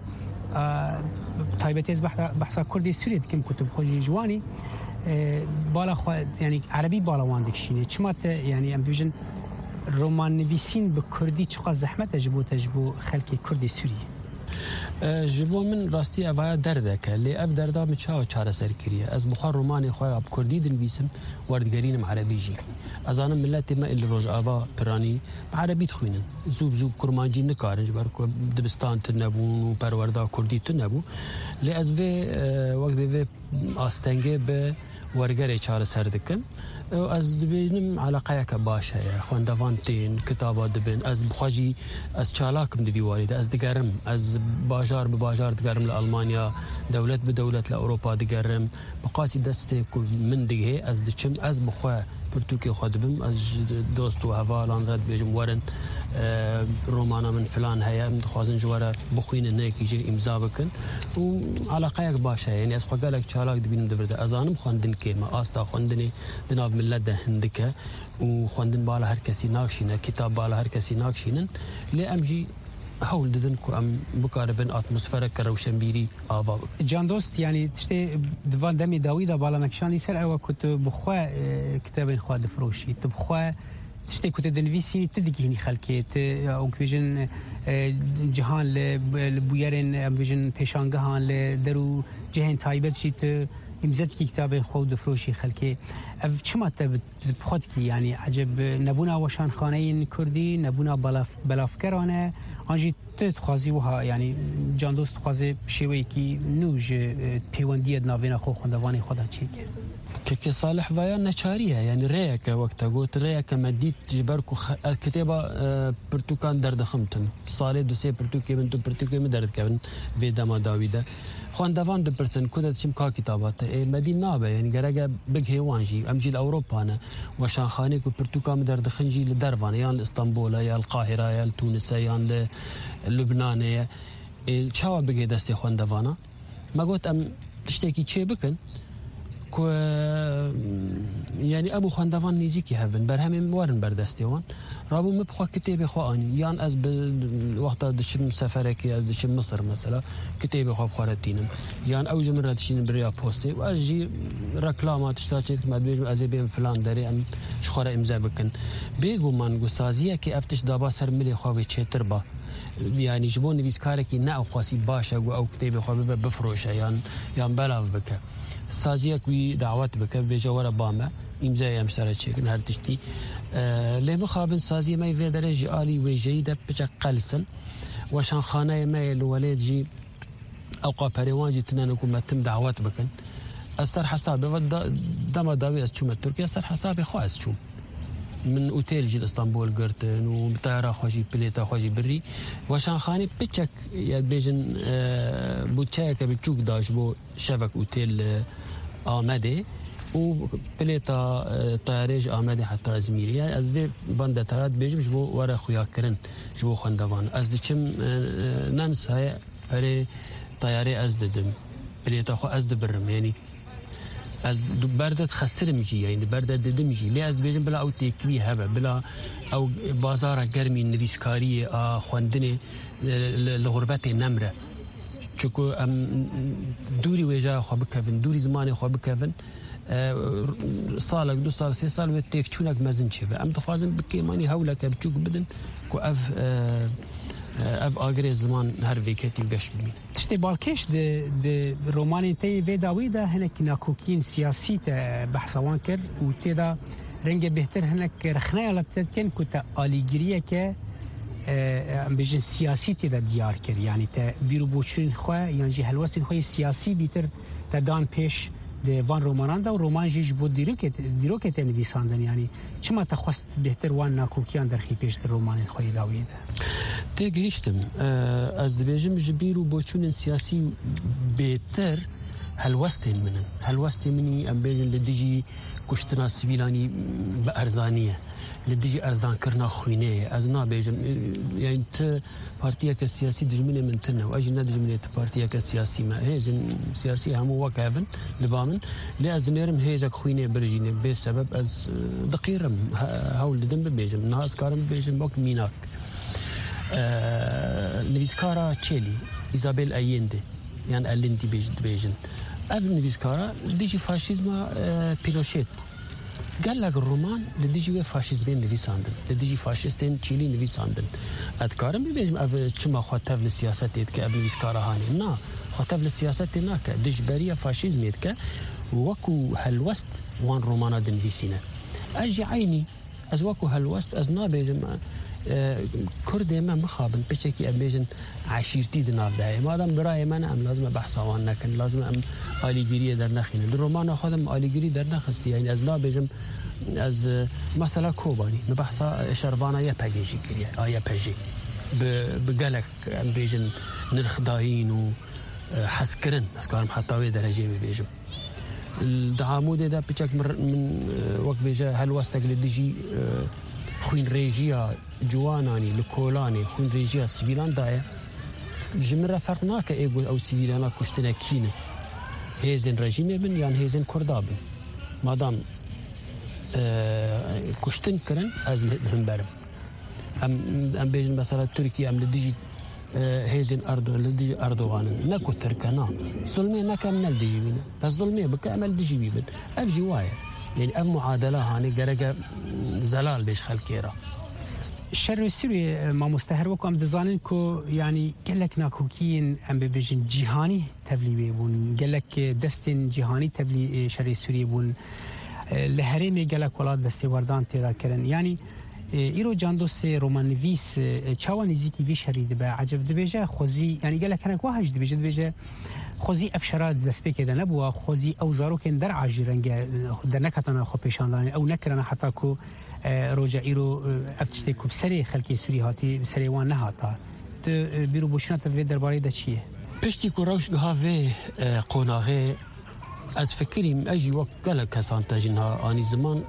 تايبتيز بحث بحث كردي سوري كم كتب خوجي جواني بالا خو يعني عربي بالا واندك شيني چمات يعني ام بيجن رومان نویسین به کردی چقدر زحمت جبو تجبو خلق کردی سوریه جبو من راستی اوای درده که لی اف درده می چاو چاره سر کریه از بخار رومانی خواه اب کردی دنویسم وردگرینم عربی جی از آنم ملت ما اللي روج آوا پرانی عربی تخوینن زوب زوب کرمانجی نکارنج برکو دبستان تنبون و پرورده کردی تنبو لی از وی وقت به آستنگه به ورگره چاره سر دکن از دبینم علاقه که باشه یا خواندوان تین کتابات دبین از بخواجی از چالاکم دوی وارد از دگرم از باجار به باجار دگرم لآلمانیا دولت به دولت لأوروپا دگرم بقاسی دست من دیگه از دچم از بخوا پرتوکی خود بم از دوست و هوالان رد بیجم ورن رومانا من فلان هيا من خوازن جواره بخوين نيك يجي امضا بكن وعلاقه باشه يعني از خوالك چالاك دبينم دبرده ازانم خواندن كيما استا خواندني بناب ملت ده هندكه وخواندن بالا هر كسي ناكشينه كتاب بالا هر كسي ناكشينن لي امجي هول ددن كو ام بقاربن اتموسفير كروشنبيري آوا جان دوست يعني تشتي دوان دمي داويدا بالا نكشاني سر او كنت بخوا كتاب خواد فروشي تبخوا تشتي كنت دنفيسي تدقيني خلكيت او كويجن جهان لبويرن بيجن بيشانغهان لدرو جهن تايبت شيت امزت كي كتاب خود فروشي خلكي اف چما تب بخودكي يعني عجب نبونا وشان خانين كردي نبونا بلاف بلافكرانه انجي تخوازي وها يعني جان دوست خوازي شوي كي نوج بيونديه نافينا خو خوندواني خدا چيك كي صالح ويا نشاريه يعني ريك وقت قلت ريك مديت جبركو الكتابه برتوكان درد خمتن صالح دوسي برتوكي بنتو برتوكي مدرد كبن فيدا ما داويدا خواندوان دو پرسن کودت چیم کا کتابات مدین نابه يعني گرگه بگ هیوانجی امجیل اوروپانه و شانخانه کو پرتوکام در دخنجی لدروان یا اسطنبول یا القاهره یا تونس یا لبنان یا چاوا بگ دست خواندوانا ما گفت ام تشتکی چه بکن کو يعني ابو خواندوان نيزيكي هفن برهم وارن بردستيوان رابو مبخوا كتابي خواني يان از وقت دشم سفركي از دشم مصر مثلا كتابي خو بخارتينم يان اوج مره دشين بريا بوستي واجي ركلامات تشتاچت مدبيج ازبيم فلان داري ام شخوره امضا بكن بيغو من گسازيه كي افتش دابا سر ملي خو چتربا يعني جبون نويسكاركي نا خواسي باشا او كتابي خو بفروشه يان يان بلاو بك سازيك وي دعوات بك بجوار باما امزاي امشاره چكن هر تشتي أه له مخابن سازي ما في درجه عالي وجيده بجا قلسن وشان خانه ما الولد جي اوقا بريوانجي تنانكو ما تم دعوات بكن اثر حساب دما داوي اشوم تركيا اثر حساب خاص شو من اوتيل جي اسطنبول قرتن وطياره خوجي بليتا خوجي بري وشان خاني بتشك يا بيجن أه بوتشاك بتشوك داش بو شبك اوتيل آمده و بليتا طيارج آمده حتى ازمير يعني از في بند تراد بيجم جبو ورا خويا كرن جبو خندوان از دچم نمس هاي بري طياري از ددم بليتا خو از دبرم يعني از برده تخسر مجي يعني برده ددم مجي لي از بيجم بلا او تكلي هبه بلا او بازار گرمي نويسكاري خوندني لغربت نمره چکو ام دوری وجه خو بکفن دوری زمانی خو بکفن سالک دو سال سه سال و تک چونک مزن چه ام دخوازم بکیمانی هولک بچوک بدن کو اف اف اگری زمان هر ویکتی گش بمین تشتي بالكيش د د روماني تي فيداوي ده هناك ناكوكين سياسي بحثوان كر وتدا رنج بهتر هناك رخنايه لبتكن كنت اليجريه ك ام بيجن سياسي تدا ديار كر يعني تا بيرو بوچرين خو يعني جي هلوسين خو سياسي بيتر تدان پیش د وان روماناندا و رومان جيج بو ديروكت ديروكت نويساندن يعني چما تخواست بهتر وان ناكوكيان در خي پیش در رومان خو داوي ده تيجيشتم از دبيجم جبيرو بوچون سياسي بهتر هلوستين منن هلوستين مني ام بيجن لدجي كشتنا سيفيلاني بارزانيه لديجي أرزان كرنا خوينة أزنا بيجم يعني ت بارتيا كسياسي دجمنة من تنا وأجي ندجمنة بارتيا كسياسي ما هيزن سياسي هم وكافن لبامن لأز دنيرم هيزك خوينة برجينة بسبب أز دقيرم هول دم بيجم ناس كارم بيجم وقت ميناك نفيسكارا تشيلي إيزابيل أيندي يعني ألينتي بيج بيجن أفن نفيسكارا ديجي فاشيزما بيلوشيت قال لك الرومان لديجي فاشيزمين نفيساندن لديجي فاشيستين تشيلي نفيساندن أذكارم بيجم أف كما خاطف للسياسة تيتك أبن نفيسكارا هاني نا خاطف للسياسة تناك دجبرية فاشيزم يتك وكو هالوست وان رومانا دن فيسينا أجي عيني از وكو هالوست از نابيجم كردي ما مخابن بشكي أبيجن عشيرتي دناب داي ما دام براي ما أم لازم بحث عن لكن لازم أم آليجرية در نخين الرومان خدم آليجري در نخستي يعني از نابيجم از مثلا كوباني نبحث شربانا يا باجي كريه آه يا باجي بقالك أم بيجن نرخداين وحسكرن أسكارم حتى ويدرجة بيجم الدعامود ده بشكل من وقت بيجا هالوستق لديجي خوين ريجيا جواناني لكولاني خوين ريجيا سيفيلان دايا جمرة فرقناك ايقول او سيفيلانا كشتنا كينة هيزن رجيمي بن يعني هيزن كردابن مادام آه كشتن كرن از هم برم ام ام بيجن مثلا تركيا ام لديجي آه هيزن اردو لديجي اردوغان نكو تركنا ظلمي نكا من الديجي بينا بس ظلمي بكا امل ديجي بيبن اف جوايا يعني أف معادلة هاني قرقة زلال بيش خلقيرا الشر السوري ما مستهر وكم دزانين كو يعني قال لك ناكوكين ام بيجن جهاني تبلي بون قال لك دستن جهاني تبلي شر السوري بون لهريمي قال لك ولاد دستي وردان تيرا كرن يعني ايرو جاندوس رومان نویس چاوان نزیکی وی شرید با عجب دبیجه خوزی يعني قال لك انا واحد دبیجه دبیجه خوزی افشارات دسپیک ده نبوه خوزی او زارو کن در عاجرنگ در نکتنا خو پیشاندانی او نکرنا حتی کو روجا ایرو افتشتی کو بسری خلکی سوری هاتی بسری وان نهاتا تو بیرو بوشنا تفید درباره ده چیه پشتی کو روش گهاوه قوناغه از فکریم اجی وقت قال کسان تجنها آنی زمان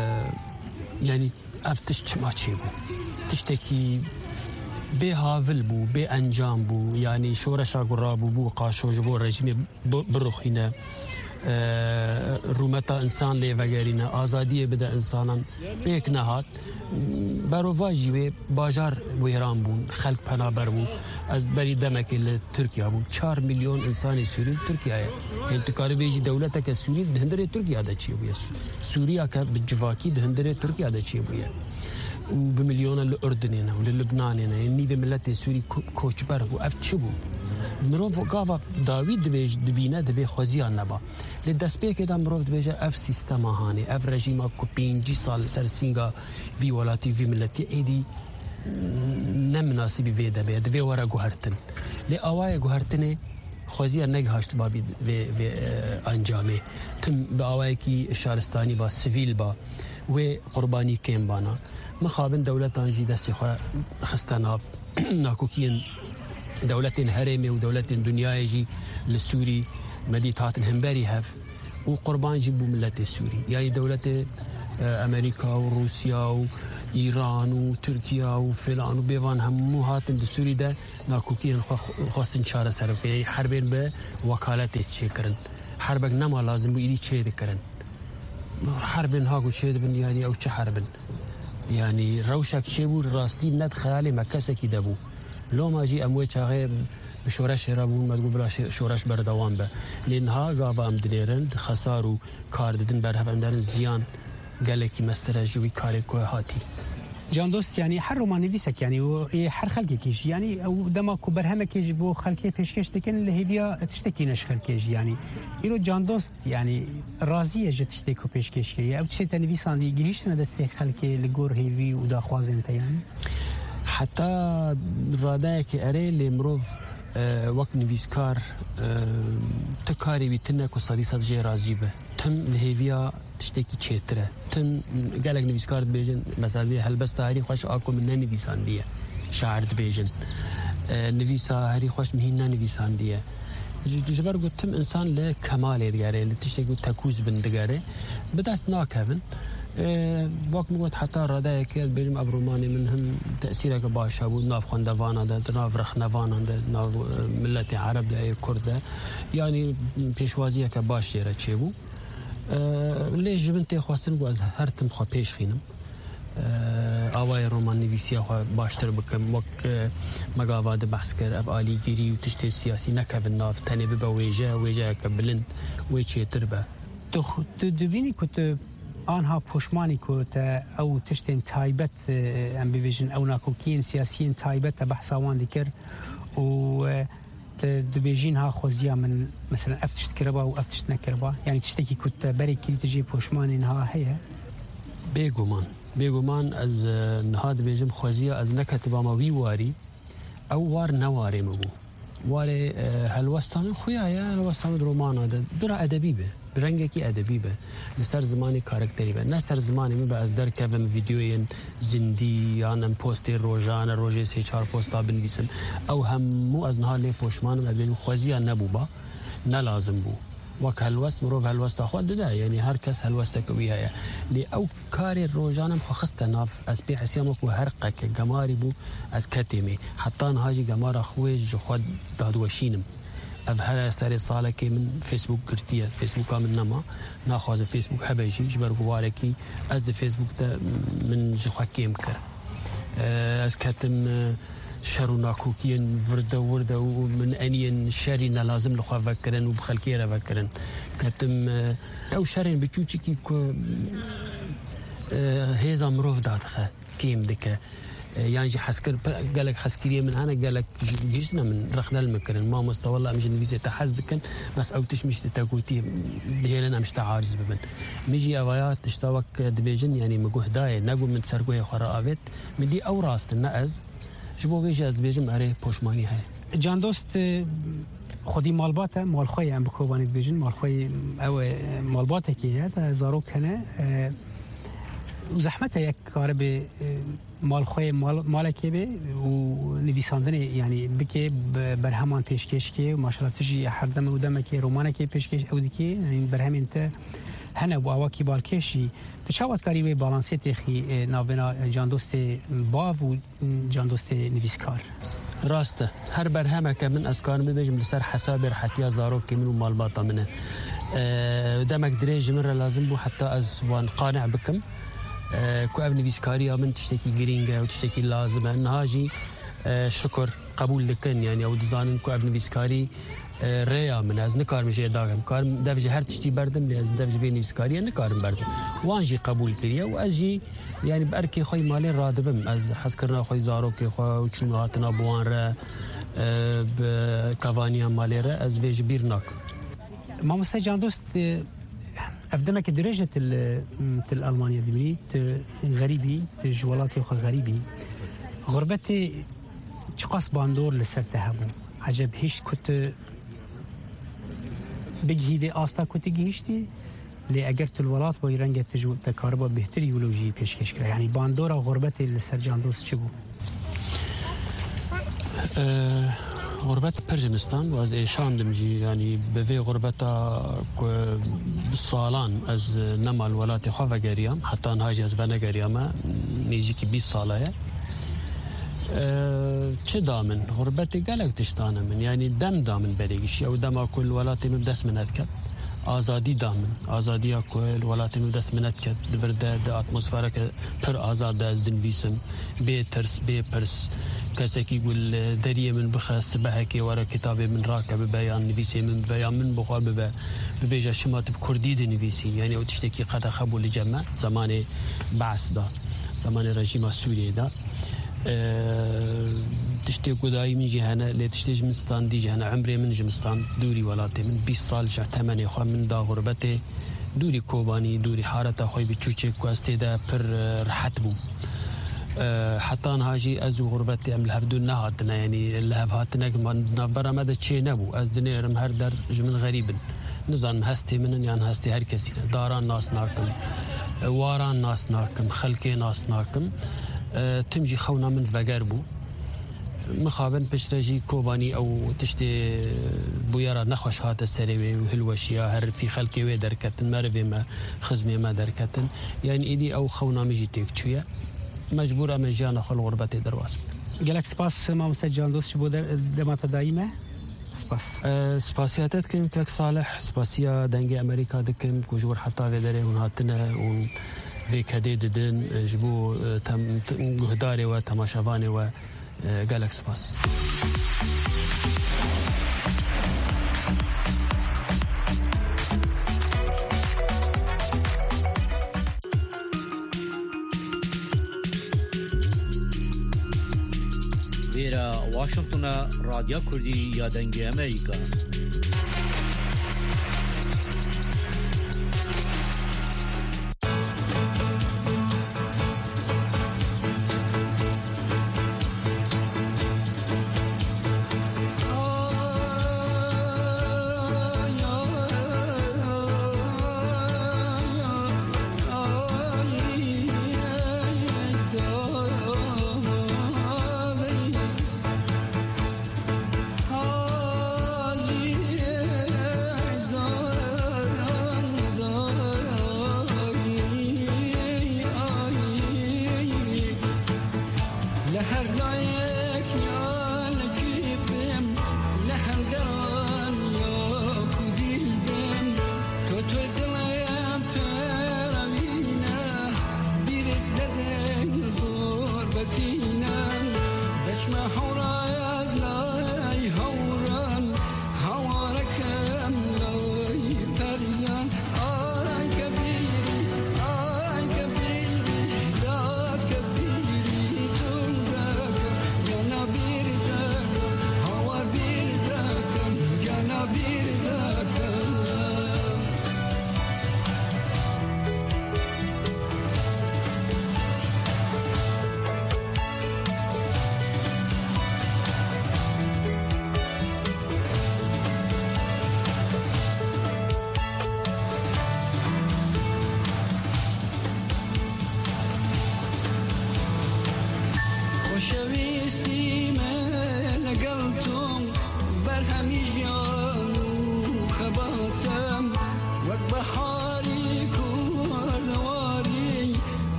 يعني افتش ما تشيبو تشتكي بهافل بو بانجام بو يعني شورشا قرابو بو قاشو جبو رجيم بروخينا آه رومتا انسان لي وغيرنا ازاديه بدا انسانا بيك نهات باروفاجي و باجار ويران بو خلق پنابر بو از بري دمك لتركيا بو چهار مليون انسان سوري تركيا انتقال بيجي دولتك سوري دهندره تركيا دا چي بو سوريا ك بجواكي دهندره تركيا دا چي بو وبمليون الاردن وللبنان يعني في ملت سوري كوچبر بو اف چبو مروف قاوا داوود بيج دبينا دبي خوزيان نبا لدسبيك دا مروف بيج اف سيستم هاني اف رجيم كو بينجي سال سرسينغا في ولاتي في ملتي ايدي نمناسبي في دبي دبي ورا غهرتن لي اواي غهرتني خوزيان نگهاشت با في في انجامي تم باوايكي شارستاني با سيفيل با و قرباني كيم بانا مخابن دولتان جي دستي خو خستناف ناكوكين دولتين هرمي ودولتين دنيا يجي للسوري مديتات همبري هف وقربان جيبو ملت السوري يعني دولة امريكا وروسيا وايران وتركيا وفلان وبيفان هم هاتن السوري ده ناكوكين خاصن شاره سرف يعني حربين بوكالات تشكرن حربك نما لازم يدي تشيد كرن حربن هاكو تشيد بن يعني او تش حربن يعني روشك شيبو راستي ند خيالي مكسكي دبو لو ما جي اموي چاغي بشورش رابون مدغو بلا شورش بردوام به لانها غابا ام ديرن خسارو كارددن برهف اندرن زيان قالكي مسترجوي كاري كو هاتي جان دوست يعني حر ما نفيسك يعني وحر خلقي كيش يعني او دماكو برهمك كيش بو خلقي بيشكش تكن لهيفيا تشتكي نشخل كيش يعني يرو جان دوست يعني راضيه جت تشتكو بيشكش كي او تشي تنفيسان دي جيش ندستي خلقي لغور هيفي ودا خوازن يعني حتى رادايك اري لمروف أه وقت نفيسكار أه تكاري بيتنك وصديصات جي رازيبه تم لهيفيا تشتكي تشتره تم قالك نفيسكار بيجن مثلا هل بس تاريخ خوش اكو من نفيسان ديه شاعر بيجن أه نفيسا هري خوش مهنا نفيسان ديه جبر قلت تم انسان لكمال دياري اللي تشتكي تكوز بندقاري بداس ناكفن وقت موت حتى رداء كيل بيجم أبروماني منهم تأثيرك باش هبو ناف خندفانا ده ناف رخنفانا ده ناف ملة عرب ده كرد يعني بيشوازية كباش جرا تشيبو ليش جبنتي خواستن قواز هرتم خوا بيش خينم آوای رومان نویسی ها باشتر بکم وک مقاواد بحث کر اب آلی گیری و تشتی سیاسی نکب ناف تنی ببا ویجه ویجه کبلند ویچه تربه تو تو دبینی که آنها پشمانی که او تشتین تایبت ام بیویژن او ناکوکین سیاسیین تایبت بحث آوان دیکر و دبیجین ها خوزیا من مثلا افتشت کربا و افتشت نکربا یعنی تشتی که بری کلی تجی پشمانی ها هیا بگومان بگومان از نهاد بیجم خوزیا از نکتبا ما وی واری او وار نواری مبو واری هلوستان خویا یا هلوستان رومانا ده برا ادبی به برنگه کی ادبی به نسر زمانی کارکتری به نسر زمانی می به از در کفم ویدیوین زندی یا نم پوستی روزانه روزی سه چهار پوستا بنویسم او همو از نهاد لی پشمان در بیجم خوزیا نبو با نلازم بو وك هالوست مروف هالوست أخوات ده يعني هر كس هالوست كويها لي أو كاري الروجانم خخست ناف أس بي حسيامك وهرقك جماري بو أس كتمي حتى هاجي جمار أخويج خود دادوشينم أبهر ساري صالك من فيسبوك قرتيه فيسبوك من نما ناخذ فيسبوك حبيجي جبر جواركي أز فيسبوك ده من جخاكيم كر أس كتم شرو ناكوكين ورده ورده ومن أنين شرين لازم لخوا فكرن وبخلكيرة فكرن كتم أو شرين بتشوتشي كو هيزا مروف دادخه كيم دكه يعني جي حسكر قالك حسكريه من هنا قالك جيشنا من رخنا المكرن ما مستوى الله مش نفيزه تحزدكن بس او تشمش تاكوتي بهلنا مش تعارض ببن ميجي اوايات تشتاوك دبيجن يعني مجوه داي نقول من سرقوي خرابت مدي او راست الناز جبو ویژه از بیجم اره پشمانی های جان دوست خودی مالباته مالخوی هم بکوبانید بیجن مالخوی او مالباته که تا زارو کنه و زحمت یک کار به مالخوی مال مالکی به و نویساندن یعنی بکه بر همان پیشکش که و ماشاءالله تجی هر دم و دم که رومانه که پیشکش او دی که بر همین ته هنه و اواکی بالکشی تشاوت کاری و بالانسی تخی نابنا جان دوست باو و جان دوست نویسکار راسته هر برهمه که من از کار میبیجم لسر حساب رحتیا زارو که منو مالباطا منه دمك دريج مرة لازم بو حتى از وان قانع بكم كو اف نویسکاری من تشتكي جرينجا وتشتكي لازمه نهاجي شكر قبول لكن يعني او دزانن كو اف نویسکاری ریا من از نکارم جه داغم کارم دفج هر تشتی بردم لی از دفج وی نویسکاری نکارم بردم وانجی قبول کریه و از جی يعني بأركي خوي مالي رادبم از حس كرنا خوي زاروكي خو وچون هاتنا بوان را بكافانيا مالي را از ويج بيرناك ما مستجان دوست افدمك درجه الالمانيه دبري غريبي جوالاتي خو غريبي غربتي چقاس باندور لسرتهبو عجب هیچ كنت بجهيدي آستا كنت جهشتي لي اگر الولات با رنگ تجو تکاربا بهتر یولوژی پیشکش کرد یعنی باندورا غربت لسرجان دوست چه بود غربت پرجمستان و از ایشان دمجی یعنی به وی غربتا بالسالان از نمال ولات خواه گریام حتی نهاجی از ونگریام نیجی که بیست ساله چه دامن غربتی گلک تشتانه من یعنی دم دامن بریگشی او دم کل ولاتی من دست من ادکت آزادی دامن آزادی کل ولاتی من دست من ادکت دورده ده اتمسفره که پر آزاد از دنویسم بی ترس بی پرس کسی که گل دریه من بخست بحکی ورا کتاب من راکه ببیان نویسی من ببیان من بخواه ببه ببیجه شمات بکردی ده نویسی یعنی او تشتکی قد خبول جمع زمان بعث دا زمان رژیم سوریه دا تشتي قداي من جهنا اللي تشتي جمستان دي جهنا عمري من جمستان دوري ولاتي من بيس سال جا ثمانية خو من دا غربتي دوري كوباني دوري حارة خوي بتشوشي كواستي دا بر رحت بو حتى هاجي ازو غربتي ام الهفدون نهاتنا يعني الهفاتنا برا مدى تشي نبو از دنيرم هر در جمن غريب نظام هستي منن يعني هستي هر كسي داران ناس ناكم واران ناس ناكم خلقي ناس ناكم تمجي خونا من فقر بو مخابن پشترجی کوبانی او تشتی بویارا نخوش هات سریوی و هلوشیا هر فی خلکی وی درکتن مروی ما خزمی ما درکتن یعنی ایدی او خونامجی تیک چویه مجبور ام جان خل غربت درواس گلک سپاس ما مستجان دوست بود دمات دائمه سپاس سپاسیاتت کن کک صالح سپاسیا دنگ امریکا دکم کجور حتی و داره اون هاتنه اون في كديد دن جبو تم جهداري وتماشافاني و جالكس باس فيرا واشنطن راديو كردي يا دنجي أمريكا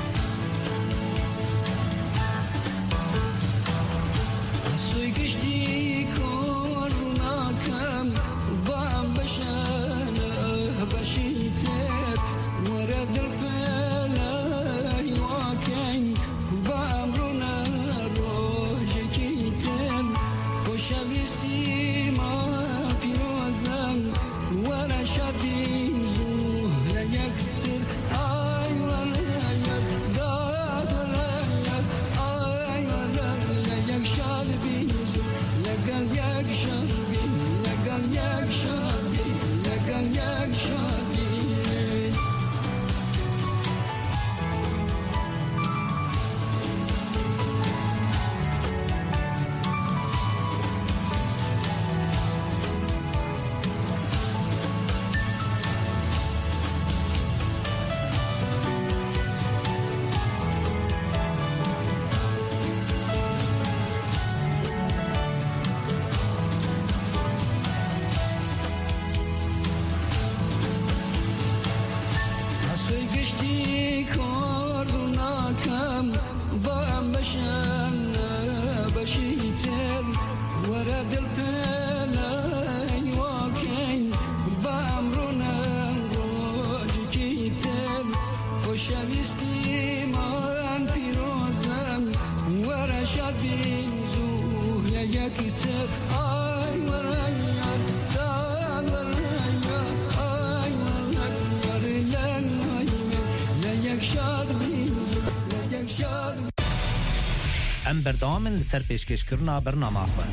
Soy kişti خوشویستی من پیروزم ورشد بین زوه یکتر آی ورایان دان ورایان آی ورایان لن آی لیک شاد بین لیک شاد ام بردامن لسر پیشکشکرنا برنامه خواه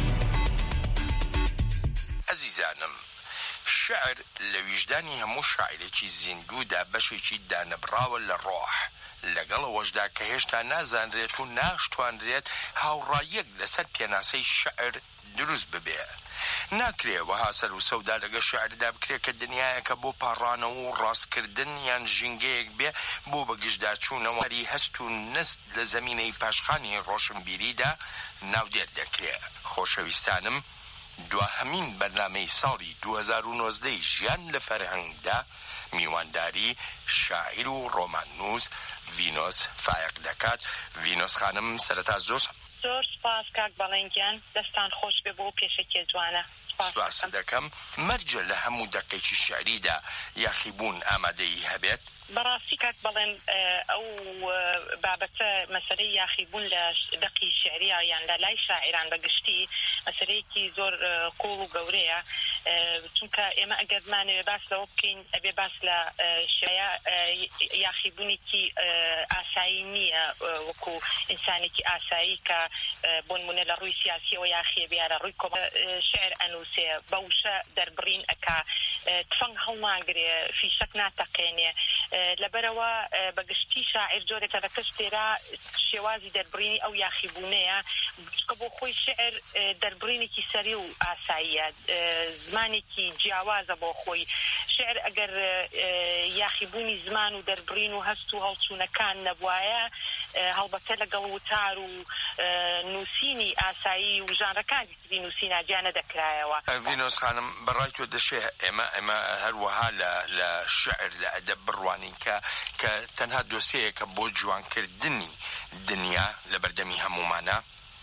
عزیزانم شعر لوجدانی همو شاعرێکی زیندوودا بەشێکی دانەبراوە لە ڕۆح لەگەڵەوەشدا کە هێشتا نازانرێت و ناشتوانرێت هاوڕایەک لەسەر پێناسەی شعر دروست ببێ ناکرێ وەها سەر و سەودا لەگە شعردا بکرێت کە دنیایەکە بۆ پاڕانەوە و ڕاستکردن یان ژینگەیەک بێ بۆ بەگشتدا چوونەوەری هەست و نست لە زەمینەی پاشخانی ڕۆشنبیریدا ناودێر دەکرێت خۆشەویستانم دوهەمین بەرنامەی ساڵی دوو هەزار و نۆزدە ژیان لە فەرهەنگدا میوانداری شاعیر و ڕۆماننووس ڤینۆس فایق دەکات. ڤینۆس خانم سەرەتا زۆر زۆر سپاس کاک بەڵێنگیان دەستان خۆش بێ بۆ پێشەکێ جوانە سپاس دەکەم. مەرجە لە هەموو دەقێکی شعریدا یاخیبوون ئامادەی هەبێت بەڕاستی کاک بەڵێن ئەو بابەتە مەسەلەی یاخیبوون لە دەقی شعریە یان لە لای شاعران بەگشتی مەسەلەیەکی زۆر قوڵ و گەورەیە چونکە ئێمە ئەگەرمانەوێ باس لەوە بکەین ئەبێ باس لە شێعە یاخیبوونێکی ئاسایی نییە وەکو ئینسانێکی ئاسایی کە بۆ نمونە لە ڕووی سیاسیەوە یاخیە بیا لە ڕووی کۆمە شعر ئەنووسێ بەوشە دەربڕین ئەکا تفەنگ هەڵناگرێ فیشەک ناتەقێنێ لەبەرەوە بەگشتی شاعر جۆرێکە دەکەش تێرا شێوازی دەربڕینی ئەو یاخیبوونەیە کە بۆ خۆی شعر دەربڕینێکی سەری و ئاساییە زمانێکی جیاوازە بۆ خۆی شعر ئەگەر یاخیبوونی زمان و دەربڕین و هەست و هەڵچوونەکان نەبوایە هەڵبەتە لەگەڵ وتار و نووسینی ئاسایی و ژانرەکانی تری نووسینە جا نەدەکرایەوە. ڤینۆس خانم بەڕای تۆ دەشێ ئێمە ئێمە هەروەها لە شعر لە ئەدەب بڕوانین کە کە تەنها دۆسەیەکە بۆ جوانکردنی دنیا لە بەردەمی هەمومانە.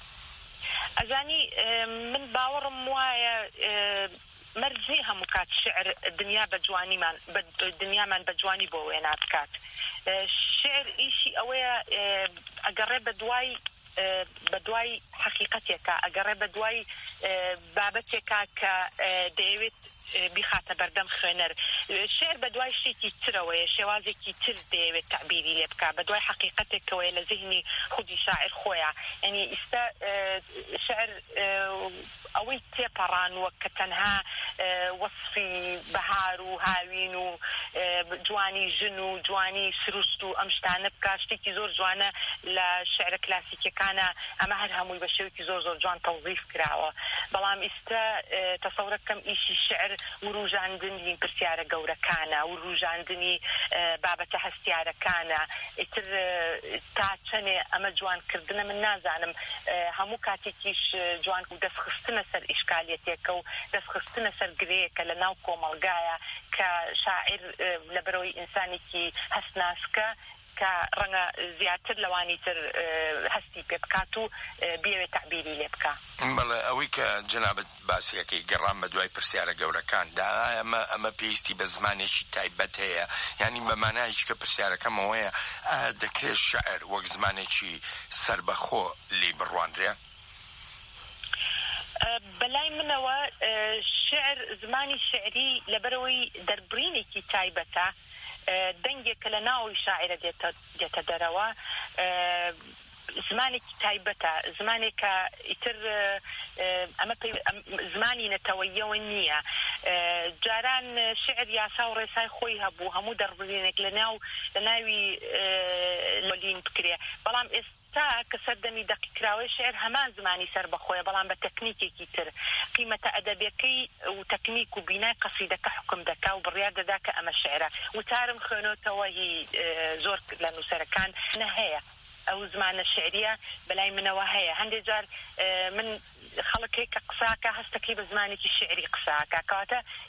ئەزانی من باوەڕم وایە مەرجی هەموو کات شعر دنیا بە جوانیمان دنیامان بە جوانی بۆ وێنا بکات. شعر ئیشی ئەوەیە ئەگەڕێ بە دوای بە دوای حەقیقەتێکە ئەگەڕێ بە دوای بابەتێکە کە دەیەوێت بیخاتە بەردەم خوێنەر. شعر بە دوای شتێکی ترەوەیە شێوازێکی تر دەیەوێت تعبیری لێ بکە بە دوای حەقیقەتێکەوەیە لە ذهنی خودی شاعر خۆیە. یعنی ئێستا شعر ئەوەی تێپەڕانوە کە تەنها وەصفی بەهار و هاوین و جوانی ژن و جوانی سروشت و ئەم شتانە بکە شتێکی زۆر جوانە لە شعرە کلاسیکەکانە ئەمە هەر هەمووی بە شێوەیەکی زۆر زۆر جوان تەوظیف کراوە. بەڵام ئێستا تەسەورەکەم ئیشی شعر وروژاندنی پرسیارە گەورەکانە وروژاندنی بابەتە هەستیارەکانە ئیتر تا چەنێ ئەمە جوانکردنە من نازانم هەموو کاتێکیش جوان و دەستخستنە سەر ئیشکالێتێکە و دەستخستنە سەر گرەیەکە لە ناو کۆمەڵگایە کە شاعر لەبەرەوەی ئینسانێکی هەستناسکە کە ڕەنگە زیاتر لەوانی تر هەستی پێ بکات و بێوێت تعبیری لێ بکە. بەڵێ ئەوەی کە جەنابەت باسیەکەی گەڕام بە دوای پرسیارە گەورەکاندا ئەمە ئەمە پێویستی بە زمانێکی تایبەت هەیە یعنی بە مانایش کە پرسیارەکەمەوەیە دەکرێت شعر وەک زمانێکی سەربەخۆ لێ بڕوانرێ؟ بەلای منەوە شعر زمانی شعری لەبەرەوەی دەربڕینێکی تایبەتە دەنگێکە لە ناوی شاعرە دێتە دەرەوە زمانێکی تایبەتە زمانێکە ئیتر ئەمە زمانی نەتەوەییەوە نییە. جاران شعر یاسا و ڕێسای خۆی هەبوو هەموو دەربڕینێک لە ناو لە ناوی لۆلین بکرێ بەڵام ئێستا تا کە سەردەمی دەقیقراوەی شعر هەمان زمانی سەر بەخۆیە بەڵام بە تەکنیکێکی تر قیمەتە ئەدەبیەکەی و تەکنیک و بینای قەسیدەکە حکم دەکا و بڕیار دەدا کە ئەمە شعرە وتارم خوێنۆتەوە هی زۆر لە نووسەرەکان نەهەیە ئەو زمانە شعریە بەلای منەوە هەیە. هەندێک جار من خەڵک هەیە کە قساکە هەستەکەی بە زمانێکی شعری قساکە کەواتە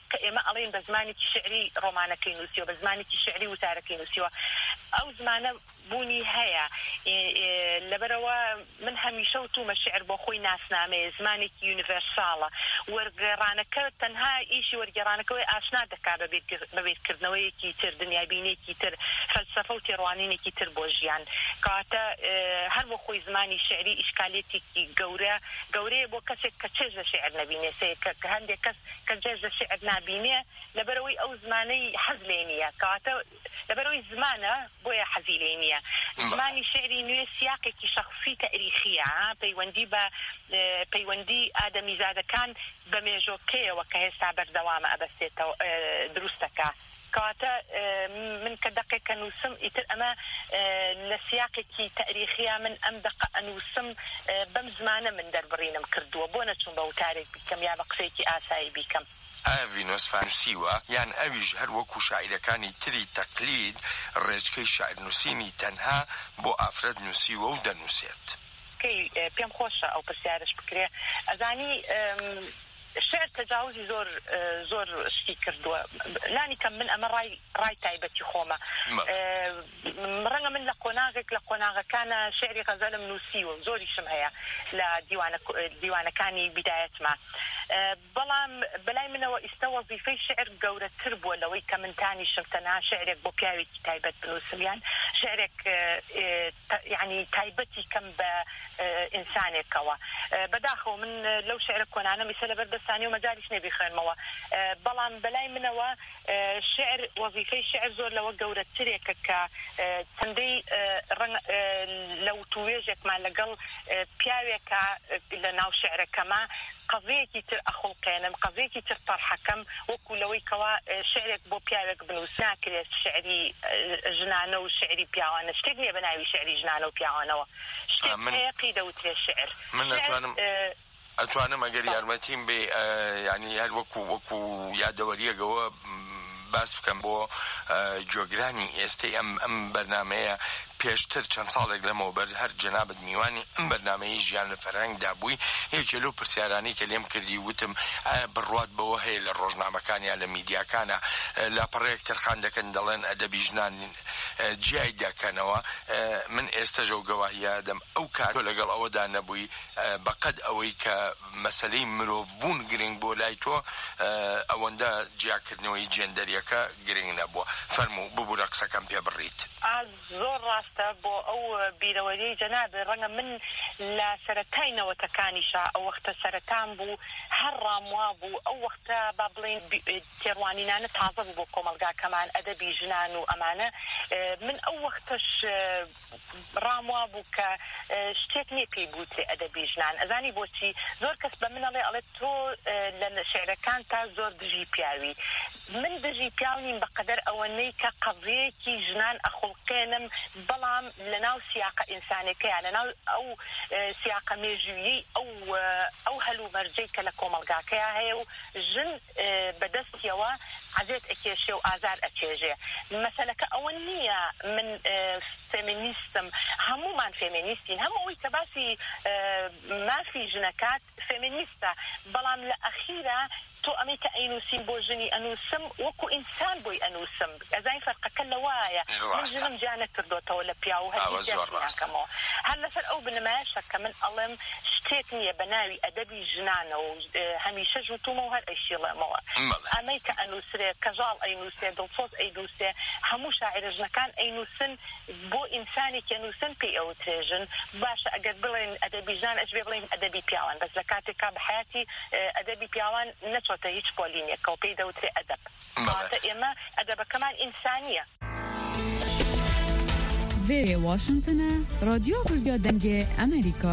کە ئێمە ئەڵێن بە زمانێکی شعری ڕۆمانەکەی نووسیوە بە زمانێکی شعری وتارەکەی نووسیوە ئەو زمانە بوونی هەیە لەبەرەوە من هەمیشە وتومە شعر بۆ خۆی ناسنامەیە زمانێکی یونیڤەرساڵە وەرگێڕانەکە تەنها ئیشی وەرگێڕانەکەی ئاشنا دەکا بەبێتکردنەوەیەکی تر دنیابینێکی تر فەلسەفە و تێڕوانینێکی تر بۆ ژیان کەواتە هەر بۆ خۆی زمانی شعری ئیشکالێتێکی گەورە گەورەیە بۆ کەسێک کە چێژ لە شعر نەبینێ کە هەندێک کەس کە جێژ لە شعر نابینێ لەبەرەوەی ئەو زمانەی حەز لێ نییە کەواتە لەبەرەوەی زمانە بۆیە حەزی لێ نییە زمانی شعری نوێ سیاقێکی شخصی تاریخیە پەیوەندی بە پەیوەندی ئادەمیزادەکان بە مێژۆکەیەوە کە هێستا بەردەوامە ئەبەستێتەوە دروستەکە کەواتە من کە دەقێکە نووسم ئیتر ئەمە لە سیاقێکی تاریخیە من ئەم دەقە ئەنووسم بەم زمانە من دەربڕینم کردووە بۆ نەچوون بە وتارێک بیکەم یا بە قسەیەکی ئاسایی بیکەم ئاڤینۆس فانوسیوە یان ئەویش هەر وەکو شاعیرەکانی تری تەقلید ڕێچکەی شاعرنووسینی تەنها بۆ ئافرەت نووسیوە و دەنووسێت پێم خۆشە ئەو پرسیارش بکرێ ئەزانی شعر تجاوزی زۆر زۆر شتی کردووە لانی کەم من ئەمە ڕای ڕای تایبەتی خۆمە ڕەنگە من لە قۆناغێک لە قۆناغەکانە شعری غەزەلم نووسیوە زۆریشم هەیە لە دیوانەکانی بیدایەتما بەڵام بەلای منەوە ئیستا وەزیفەی شعر گەورەتر بووە لەوەی کە من تانیشم تەنها شعرێک بۆ پیاوێکی تایبەت بنووسم یان شعرێک یعنی تایبەتی کەم بە ئینسانێکەوە بەداخەوە من لەو شعرە کۆنانە میسە لەبەر دەستانی و مەجالیش نەبی خوێنمەوە بەڵام بەلای منەوە شعر وەزیفەی شعر زۆر لەوە گەورەترێکە کە چەندەی لەو توێژێکمان لەگەڵ پیاوێکە لە ناو شعرەکەما قەزەیەکی تر ئەخڵقێنم قەزەیەکی تر تەرحەکەم وەکو لەوەی کەوا شعرێک بۆ پیاوێک بنووس ناکرێت شعری ژنانە و شعری پیاوانە شتێک نییە بە ناوی شعری ژنانە و پیاوانەوە شتێک هەیە قی دەوترێت شعر من ناتوانم ئەتوانم ئەگەر یارمەتیم بێ ینی هەر وەکو وەکو یادەوەریەکەوە باس بکەم بۆ جۆگرانی ئێستەی ئەم ئەم بەرنامەیە پێشتر چەند ساڵێک لەمەوە بەر هەر جەنابەت میوانی ئەم بەرنامەی ژیان لە فەرهەنگدا بووی یەکێ لەو پرسیارانی کە لێم کردی وتم ئایا بڕوات بەوە هەیە لە ڕۆژنامەکان یا لە میدیاکانە لاپەڕەیەک تەرخان دەکەن دەڵێن ئەدەبی ژنان جیای دەکەنەوە من ئێستا ژەو گەواهیە دەم ئەو کاتۆ لەگەڵ ئەوەدا نەبووی بەقەد ئەوەی کە مەسەلەی مرۆڤبوون گرنگ بۆ لای تۆ ئەوەندە جیاکردنەوەی جێندەریەکە گرنگ نەبووە فەرموو ببوورە قسەکەم پێ بڕیت زۆر ڕاستە بۆ ئەو بیرەوەریەی جەنابێ ڕەنگە من لە سەرەتای نەوەتەکانیشا ئەو وەختە سەرەتان بوو هەر ڕاموا بوو ئەو وەختە با بڵێن تێڕوانینانە تازە بوو بۆ کۆمەلگاکەمان ئەدەبی ژنان و ئەمانە من ئەو وەختەش ڕاموا بوو کە شتێک نییە پێی بووتێ ئەدەبی ژنان ئەزانی بۆچی زۆر کەس بە منەڵێ ئەڵێت تۆ لە شعرەکان تا زۆر دژی پیاوی من دژی پیاو نیم بەقەدەر ئەوەنەی کە قەزەیەکی ژنان ئەخڵقێنم بەڵام لەناو سیاقە ئینسانێکەیە لەناو ئەو سیاقە مێژویی ئەو ئەو هەلوو مەرجەی کە لە کۆمەلگاکەیە هەیە و ژن بەدەستیەوە عەزێت ئەکێشێ و ئازار ئەچێژێ مەسەلەکە ئەوە نییە من فێمینیستم هەمومان فێمینیستین هەمووی کە باسی مافی ژنەکات فێمینیستە بەڵام لە ئەخیرە تۆ ئەمەی کە ئەینووسین بۆ ژنی ئەنووسم وەکو ئینسان بۆی ئەنووسم ئەزای فەرقەکە لەوایە من ژنم جا نەکردوتەوە لە پیا و هەرکەمەوە هەر لەسەر ئەو بنمایشە کە من ئەڵێم شتێک نییە بە ناوی ئەدەبی ژنانە و هەمیشە ژوتومە و هەر ئەیشیڵێمەوە ئەمەی کە ئەنووسرێ کەژاڵ ئەینووسێ دڵسۆز ئەینووسێ هەموو شاعرە ژنەکان ئەینووسن بۆ ئینسانێکی ئەنووسن پێی ئەو ترێژن باشە ئەگەر بڵێن ئەدەبی ژنان ئەش بێ بڵێن ئەدەبی پیاوان بەس لە کاتێکا بە حیاتی ئەدەبی پیاوان نەچۆتە هیچ پۆلینێکە و پێی دەوترێ ئەدەب کەواتە ئێمە ئەدەبەکەمان ئینسانیە وێرێ واشنگتنە رادیۆ کوردیا دەنگێ ئەمریکا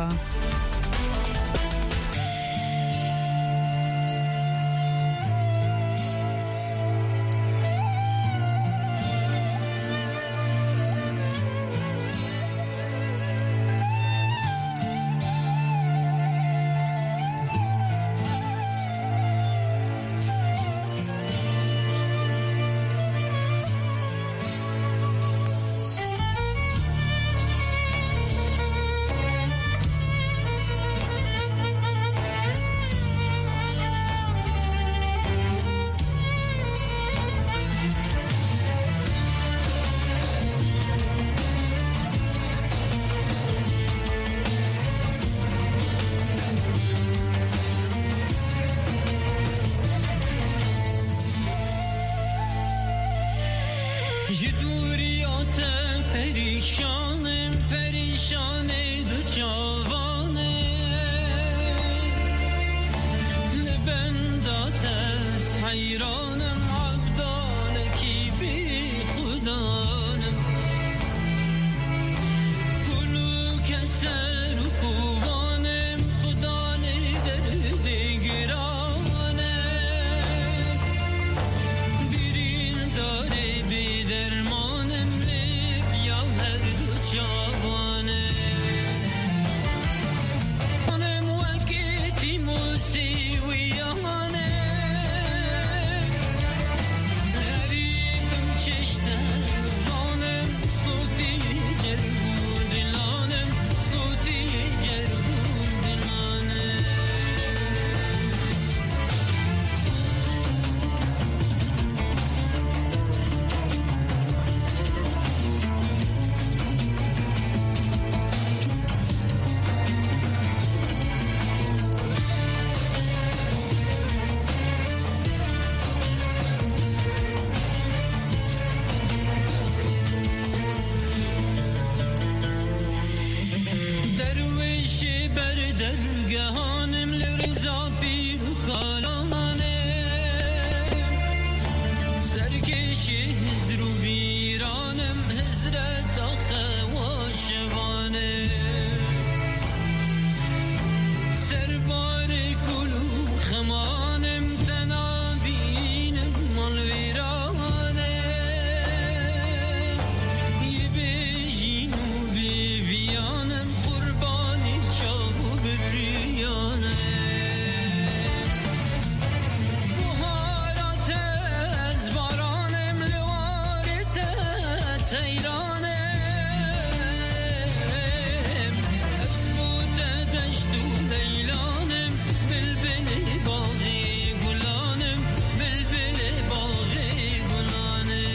پریشانم پریشان دو جوانه لبندات از حیرانم عبدالکی بی خدانم کلو کسر و خوانم خدا ندر بگرانه بیرین داره بی درمانم لب یا هر دو جوانه خانم وقتی موسیویانه غریبم چشتن زانم صوتی جرگون دلانم صوتی جرگون دلانه درویش بر درگهانم لرزا بی کالانه سرکش هزر و بیرانم حضرت آخه و شوانه سربار کلو خمانم تنابینم مال ویرانه یه بیجین و بیویانم قربانی چاو بریانه بهارات از بارانم لوارت سیرانه اسبوت دشت و لیلانم بلبل باغی گلانم بلبل باغی گلانه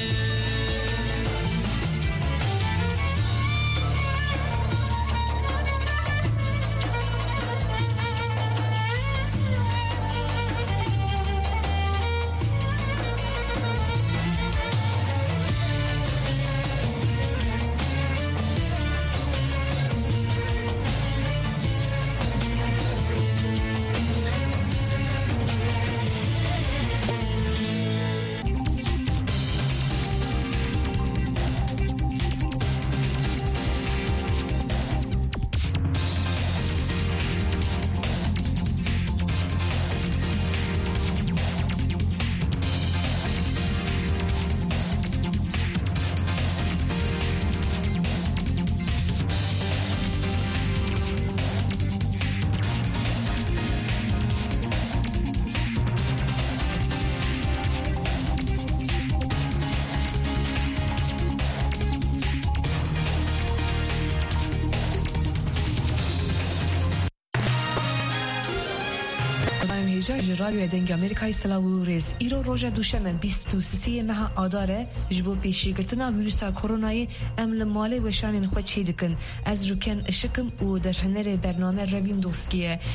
جای رادیو دنگ آمریکای سلاو ریز ایرو روژا دوشمن بیست و سه ماه آداره جبو پیشی گرتنا ویروس کرونای امل ماله و شانین خود چه دکن از روکن شکم و در هنر برنامه روین دوستگیه